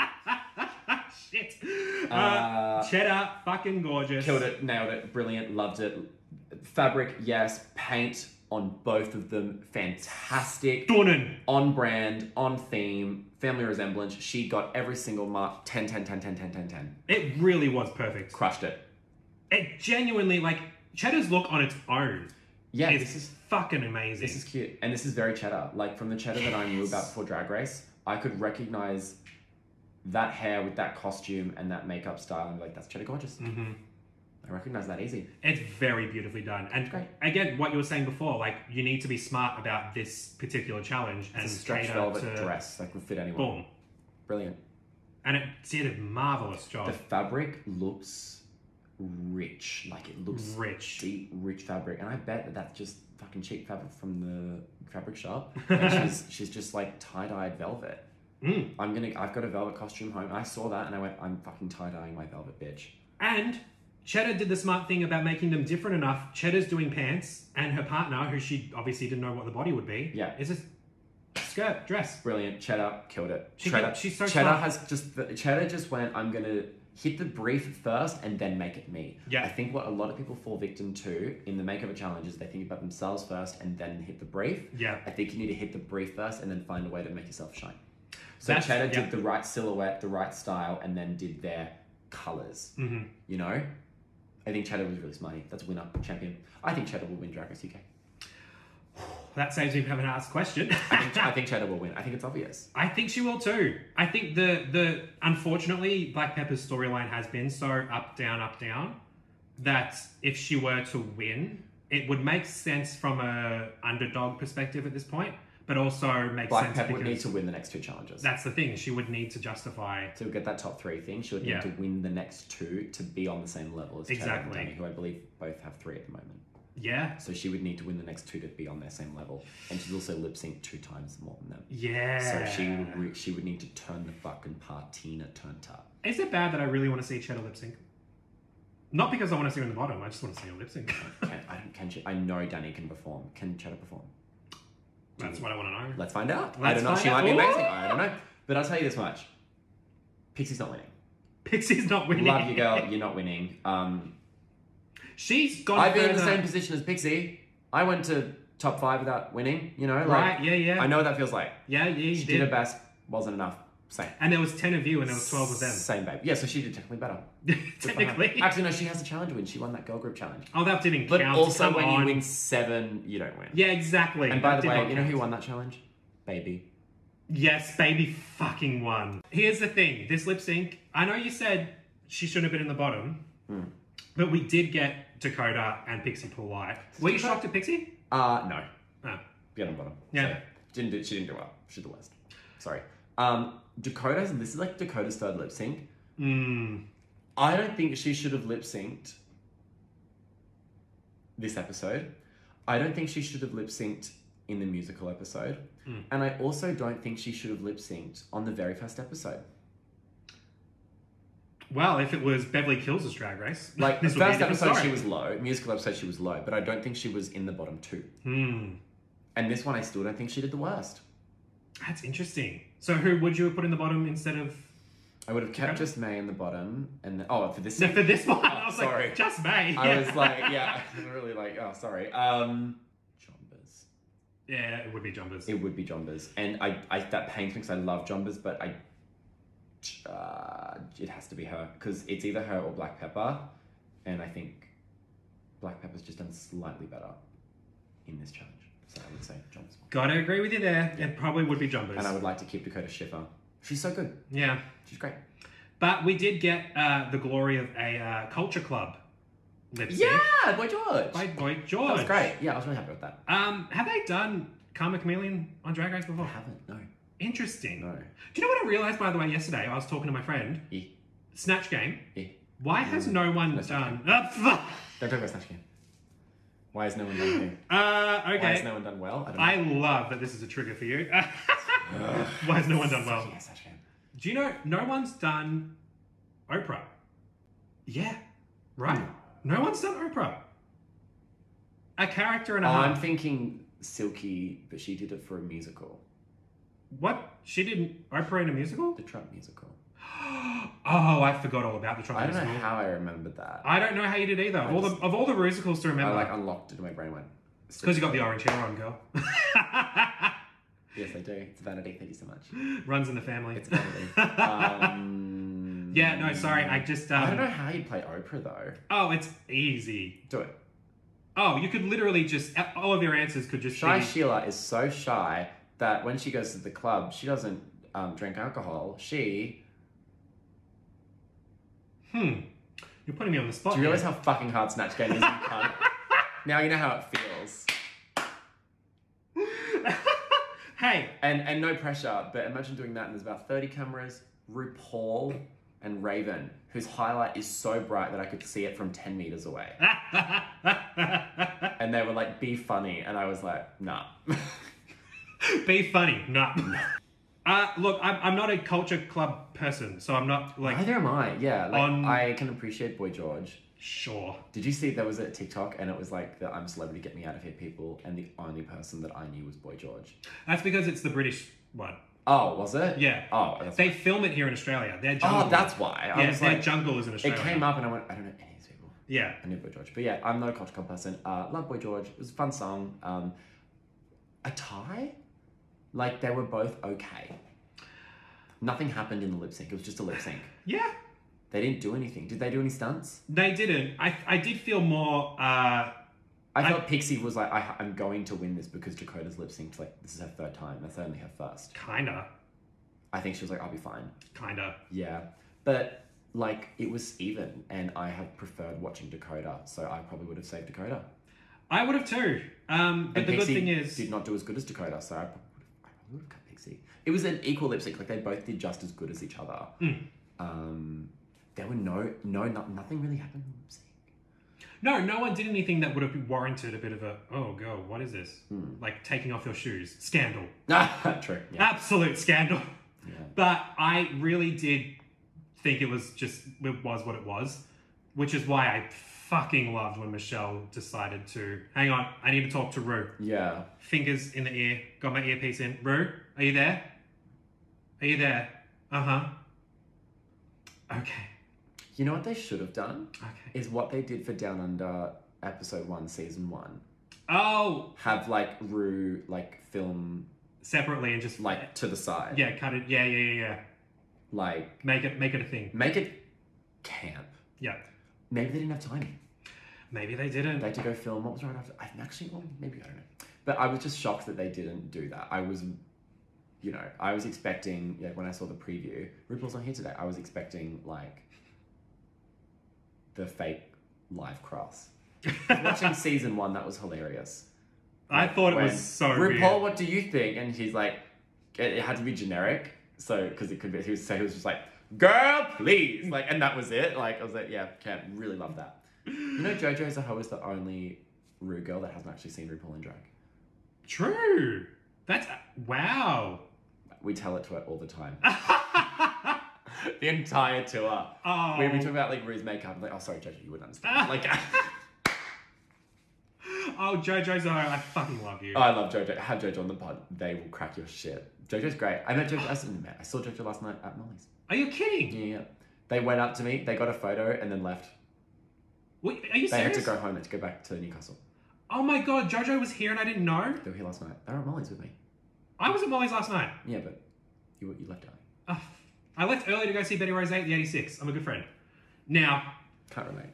shit. Uh, Uh, cheddar, fucking gorgeous. Killed it, nailed it, brilliant, loved it. Fabric, yes. Paint on both of them, fantastic. Stunning. On brand, on theme, family resemblance. She got every single mark, ten, ten, ten, ten, ten, ten, ten. It really was perfect. Crushed it. It genuinely, like, Cheddar's look on its own Yeah, is, this is fucking amazing. this is cute. And this is very cheddar. Like, from the cheddar that I knew about before Drag Race, I could recognize that hair with that costume and that makeup style and be like, that's cheddar gorgeous. Mhm. I recognize that easy. It's very beautifully done. And Great. again, what you were saying before, like, you need to be smart about this particular challenge and It's a stretch cater velvet to dress that could fit anyone. boom. Brilliant. And it did a marvelous job. The fabric looks rich. Like, it looks Rich. deep, rich fabric. And I bet that that's just fucking cheap fabric from the fabric shop. And she's, she's just like tie-dyed velvet. Mm. I'm gonna, I've got a velvet costume home. I saw that and I went, I'm fucking tie-dyeing my velvet, bitch. And Cheddar did the smart thing about making them different enough. Cheddar's doing pants, and her partner, who she obviously didn't know what the body would be, Yeah. is a skirt, dress. Brilliant. Cheddar killed it. She Cheddar, did- she's so Cheddar smart. has just, the, Cheddar just went, I'm gonna hit the brief first and then make it me. Yeah. I think what a lot of people fall victim to in the makeover challenge is they think about themselves first and then hit the brief. Yeah. I think you need to hit the brief first and then find a way to make yourself shine. So That's- Cheddar yeah. did the right silhouette, the right style, and then did their colors. Mm-hmm. You know? I think Cheddar was really smarty. That's winner, champion. I think Cheddar will win Drag Race U K. That saves me from having to ask a question. I think, I think Cheddar will win. I think it's obvious. I think she will too. I think the the unfortunately Black Pepper's storyline has been so up down up down that if she were to win, it would make sense from a underdog perspective at this point, but also makes Black sense Pepper would need because to win the next two challenges. that's the thing. She would need to justify. To get that top three thing, she would need Yeah. to win the next two to be on the same level as Cheddar Exactly. and Danny, who I believe both have three at the moment. Yeah, So she would need to win the next two to be on their same level, and she's also lip synced two times more than them. yeah. So she would re- she would need to turn the fucking partina turned up. Is it bad that I really want to see Cheddar lip sync? Not because I want to see her in the bottom. I just want to see her lip sync. Can, I don't can she, I know Danny can perform. Can Cheddar perform? That's what I want to know. Let's find out. I Let's don't know. find She out. might be Ooh. amazing. I don't know. But I'll tell you this much: Pixie's not winning. Pixie's not winning. Love you, girl. You're not winning. Um, She's gone I've been in the further- same position as Pixie. I went to top five without winning, you know? Like, Right, yeah, yeah. I know what that feels like. Yeah, yeah, you She did. did her best, wasn't enough. Same. And there was ten of you and there was twelve of them. Same, babe. Yeah, so she did technically better. Good for her. Technically. Actually, no, she has a challenge win. She won that girl group challenge. Oh, that didn't But count. also, Come when on. you win seven, you don't win. Yeah, exactly. And by That the did way, not you know who count. won that challenge? Baby. Yes, baby fucking won. Here's the thing. This lip sync, I know you said she shouldn't have been in the bottom, Hmm. but we did get Dakota and Pixie polite. Were you shocked at Pixie? Uh, no. Oh. Get on the bottom. Yeah. So, didn't do, she didn't do well. She's the worst. Sorry. Um, Dakota's, and this is like Dakota's third lip sync. Mm. I don't think she should have lip synced this episode. I don't think she should have lip synced in the musical episode. Mm. And I also don't think she should have lip synced on the very first episode. Well, if it was Beverly Kills' Drag Race, Like, the this would be a first different episode story. she was low, musical episode she was low, but I don't think she was in the bottom two. Hmm. And this one I still don't think she did the worst. That's interesting. So who would you have put in the bottom instead of... I would have kept just May in the bottom, and then, oh, for this No, for this one, I was sorry. like, just May. I Yeah. was like, yeah, really like, oh, sorry. Um, Jombers. Yeah, it would be Jumbers. It would be Jombers, and I, I that pains me because I love Jombers, but I, uh, it has to be her because it's either her or Black Pepper, and I think Black Pepper's just done slightly better in this challenge, so I would say Jombers. Gotta agree with you there. It probably would be Jumbers. And I would like to keep Dakota Schiffer. She's so good. Yeah. She's great. But we did get uh, the glory of a uh, Culture Club lip sync Yeah, Boy George. by Boy George. That was great. Yeah, I was really happy with that. Um, have they done Karma Chameleon on Drag Race I before? haven't. No. Interesting. No. Do you know what I realized, by the way, yesterday? I was talking to my friend. Eh. Snatch Game. Eh. Why has no one No, Snatch done... Uh, fuck. Don't talk about Snatch Game. Why has no one done who? Uh, Why has okay. no one done well? I don't know. I love that this is a trigger for you. Why has no one done well? Yeah, Snatch Game. Do you know no one's done Oprah? Yeah, right. No one's done Oprah. A character and a Oh, I'm half. thinking Silky, but she did it for a musical. What? She did Oprah in a musical? The Trump musical. Oh, I forgot all about the Trump I don't know musical. how I remembered that. I don't know how you did either. Of all the just- of all the musicals to I remember, like unlocked it and my brain went. because you got the orange hair on, girl. Yes, I do. It's vanity. Thank you so much. Runs in the family. It's vanity. um, Yeah, no, sorry. I just. Um, I don't know how you'd play Oprah though. Oh, it's easy. Do it. Oh, you could literally just. All of your answers could just Shy be. Sheila is so shy that when she goes to the club, she doesn't um, drink alcohol. She. Hmm. You're putting me on the spot. Do you realize here. how fucking hard Snatch Game is? You cunt? Now you know how it feels. Hey, And and no pressure, but imagine doing that and there's about thirty cameras, RuPaul and Raven, whose highlight is so bright that I could see it from ten meters away. And they were like, be funny. And I was like, nah. be funny. No. Uh, look, I'm, I'm not a culture club person, so I'm not like Neither am I. Yeah, like On- I can appreciate Boy George. sure. Did you see there was a TikTok and it was like the I'm Celebrity Get Me Out of Here people and the only person that I knew was Boy George. That's because it's the British one. Oh, was it? Yeah. Oh, that's They film it here in Australia. Their jungle. Oh, that's why. I yeah, was their like, jungle is in it Australia. came up and I went, I don't know any of these people. Yeah. I knew Boy George. But yeah, I'm not a culture club person. Uh, love Boy George. It was a fun song. Um, a tie? Like, they were both okay. Nothing happened in the lip sync. It was just a lip sync. Yeah. They didn't do anything. Did they do any stunts? They didn't. I I did feel more. Uh, I I- thought Pixie was like, I, I'm going to win this because Dakota's lip synced. Like, this is her third time. That's only her first. kinda. I think she was like, I'll be fine. Kinda. Yeah. But, like, it was even. And I have preferred watching Dakota. So I probably would have saved Dakota. I would have too. Um, but And the Pixie good thing is, did not do as good as Dakota, so I probably would have, I probably would have cut Pixie. It was an equal lip sync, like they both did just as good as each other. Mm. Um, there were no, no, no, nothing really happened in the lip sync. no, no one did anything that would have warranted a bit of a, oh, girl, what is this? Hmm. Like taking off your shoes. Scandal. Ah, true. Yeah. Absolute scandal. yeah. But I really did think it was just, it was what it was, which is why I fucking loved when Michelle decided to, hang on, I need to talk to Rue. Yeah. Fingers in the ear, got my earpiece in. Rue, are you there? Are you there? Uh-huh. Okay. You know what they should have done? Okay. Is what they did for Down Under episode one, season one. Oh, Have like Rue like film separately and just like to the side. yeah, cut it. Yeah, yeah, yeah, yeah. Like Make it, make it a thing. make it camp. Yeah. Maybe they didn't have time. Maybe they didn't. They had to go film. What was right after? I'm actually, well, maybe I don't know. But I was just shocked that they didn't do that. I was, you know, I was expecting. Yeah, when I saw the preview, RuPaul's not here today. I was expecting like the fake live cross. Watching season one, that was hilarious. I thought it When, was so RuPaul, weird. what do you think? And he's like, it, it had to be generic, so because it could be. He was so he was just like, "Girl, please," like, and that was it. Like, I was like, yeah, can't really love that. You know, JoJo Zaho is the only Ru girl that hasn't actually seen RuPaul in drag. True. That's wow. We tell it to her all the time. The entire tour. Oh. We we talk about like Ru's makeup. I'm like, oh, sorry, JoJo, you wouldn't understand. Like, Oh, JoJo Zaho, I fucking love you. oh, I love JoJo. Have JoJo on the pod. They will crack your shit. JoJo's great. I met JoJo. I saw, I saw JoJo last night at Molly's. Are you kidding? Yeah, yeah. They went up to me. They got a photo and then left. Wait, are you They serious? had to go home. They had to go back to Newcastle. Oh my god, JoJo was here and I didn't know. They were here last night. They were at Molly's with me. I was at Molly's last night. Yeah, but you you left early. Oh, I left early to go see Betty Rose at the eighty-six. I'm a good friend. Now, Can't relate.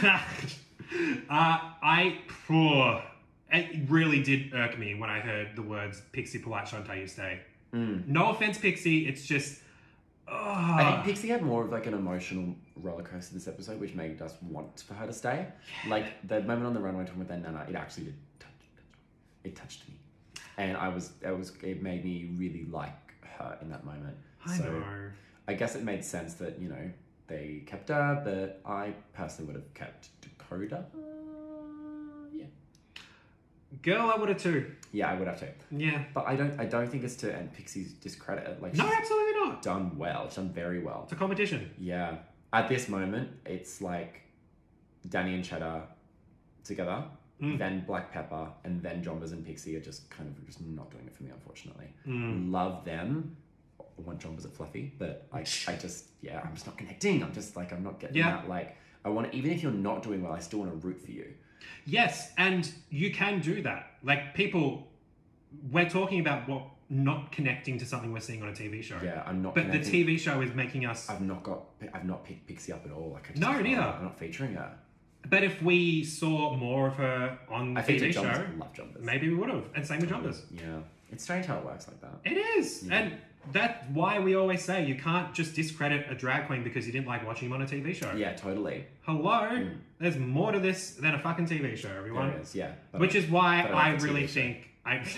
uh, I, oh, it really did irk me when I heard the words Pixie Polite Shantae You Stay. Mm. No offense, Pixie. It's just, oh. I think Pixie had more of like an emotional roller coaster this episode, which made us want for her to stay. Like the moment on the runway talking with their nana, it actually did touch, touch it touched me, and I was it was it made me really like her in that moment. I so know. I guess it made sense that you know they kept her, but I personally would have kept Dakota. Uh, yeah, Girl, I would have too. yeah, I would have to. Yeah. But I don't I don't think it's to and Pixie's discredit. Like No, she's absolutely not. done well. She's done very well. It's a competition. Yeah. At this moment, it's like Danny and Cheddar together, Mm. then Black Pepper, and then Jombas and Pixie are just kind of just not doing it for me, unfortunately. Mm. Love them. I want Jombas at Fluffy, but I, I just, yeah, I'm just not connecting. I'm just like, I'm not getting Yeah. that. Like, I want to, even if you're not doing well, I still want to root for you. Yes, and you can do that. Like, people, we're talking about what not connecting to something we're seeing on a T V show. Yeah, I'm not But connecting. the T V show is making us. I've not got, I've not picked Pixie up at all. Like, I just No, can't. neither. I'm not featuring her. But if we saw more of her on the I T think V Jombas show, love Jombas. maybe we would have. And same with Jumpers. Yeah. It's strange how it works like that. It is. Yeah. And that's why we always say you can't just discredit a drag queen because you didn't like watching him on a T V show. Yeah, totally. Hello? There's more to this than a fucking T V show, everyone. There is, yeah. But Which is why but I I like the T V really show. think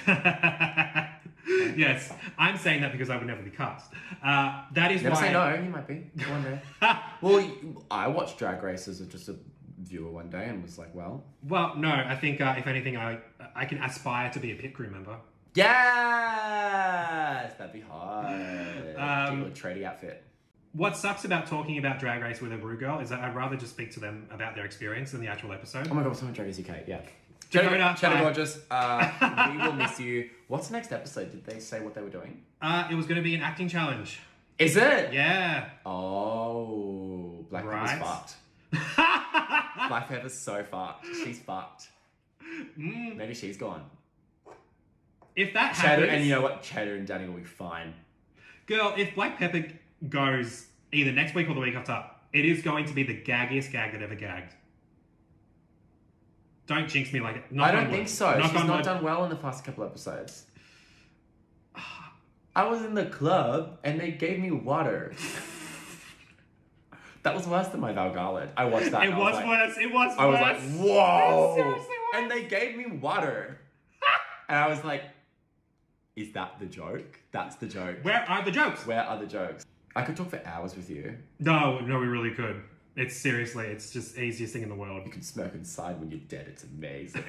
I. Yes, I'm saying that because I would never be cast. Uh, that is Never why. say no, you might be. One day. Well, you- I watched Drag Race as a, just a viewer one day and was like, well... Well, no, I think uh, if anything, I I can aspire to be a pit crew member. Yes! That'd be hard. Um, Get a tradie outfit. What sucks about talking about Drag Race with a brew girl is that I'd rather just speak to them about their experience than the actual episode. Oh my god, someone Drag Race U K, yeah. Dakota, Cheddar hi. Gorgeous, uh, we will miss you. What's the next episode? Did they say what they were doing? Uh, it was going to be an acting challenge. Is it? Yeah. Oh, Black Right. Pepper's fucked. Black Pepper's so fucked. She's fucked. Mm, Maybe she's gone. if that Cheddar, happens, and you know what? Cheddar and Danny will be fine. girl, if Black Pepper goes either next week or the week after, it is going to be the gaggiest gag that ever gagged. Don't jinx me like it. Knock I on don't wood. think so. Knock She's on not wood. done well in the past couple episodes. I was in the club and they gave me water. That was worse than my Val Garland. I watched that. It and I was like, worse. It was I was worse. like, whoa! Seriously worse. And they gave me water. And I was like, is that the joke? That's the joke. Where are the jokes? Where are the jokes? I could talk for hours with you. No, no, we really could. It's seriously, it's just the easiest thing in the world. You can smoke inside when you're dead. It's amazing.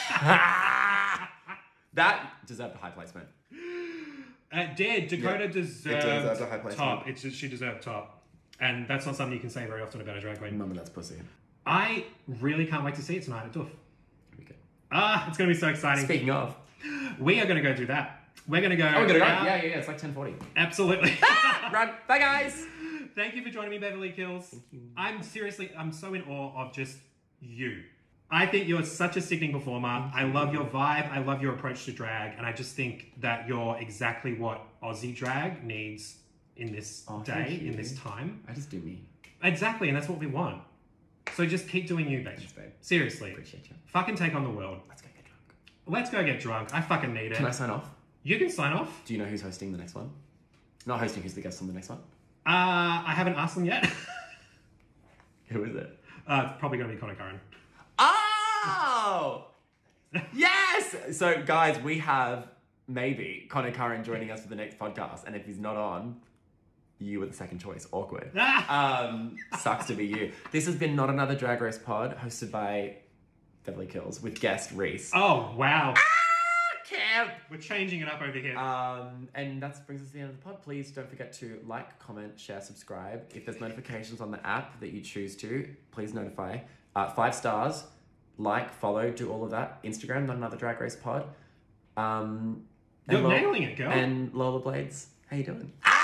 That deserved a high placement. It did. Dakota Yeah. deserved It deserves a high placement. top. It's just, she deserved top. And that's not something you can say very often about a drag queen. Mama, that's pussy. I really can't wait to see it tonight at Doof. Okay. Ah, it's going to be so exciting. Speaking of, We are going to go do that. We're going to go. oh, we're gonna go. out- Yeah, yeah, yeah. It's like ten forty. Absolutely. Run. Bye, guys. Thank you for joining me, Beverly Kills. Thank you. I'm seriously, I'm so in awe of just you. I think you're such a sickening performer. I love your vibe. I love your approach to drag. And I just think that you're exactly what Aussie drag needs in this Oh, day, thank you. in this time. I just do me. Exactly, and that's what we want. So just keep doing you, babe. Thanks, babe. Seriously. Appreciate you. Fucking take on the world. Let's go get drunk. Let's go get drunk. I fucking need it. Can I sign off? You can sign off. Do you know who's hosting the next one? Not hosting, who's the guest on the next one? Uh, I haven't asked them yet. Who is it? Uh, it's probably going to be Connor Curran. Oh! Yes! So, guys, we have maybe Connor Curran joining us for the next podcast. And if he's not on, you were the second choice. Awkward. um, sucks to be you. This has been Not Another Drag Race Pod, hosted by Beverly Kills with guest Reese. Oh, wow. Camp! We're changing it up over here. Um, and that brings us to the end of the pod. Please don't forget to like, comment, share, subscribe. If there's notifications on the app that you choose to, please notify. Uh, five stars, like, follow, do all of that. Instagram, Not Another Drag Race Pod. Um, You're and Lo- nailing it, girl. And Lola Blades, how you doing?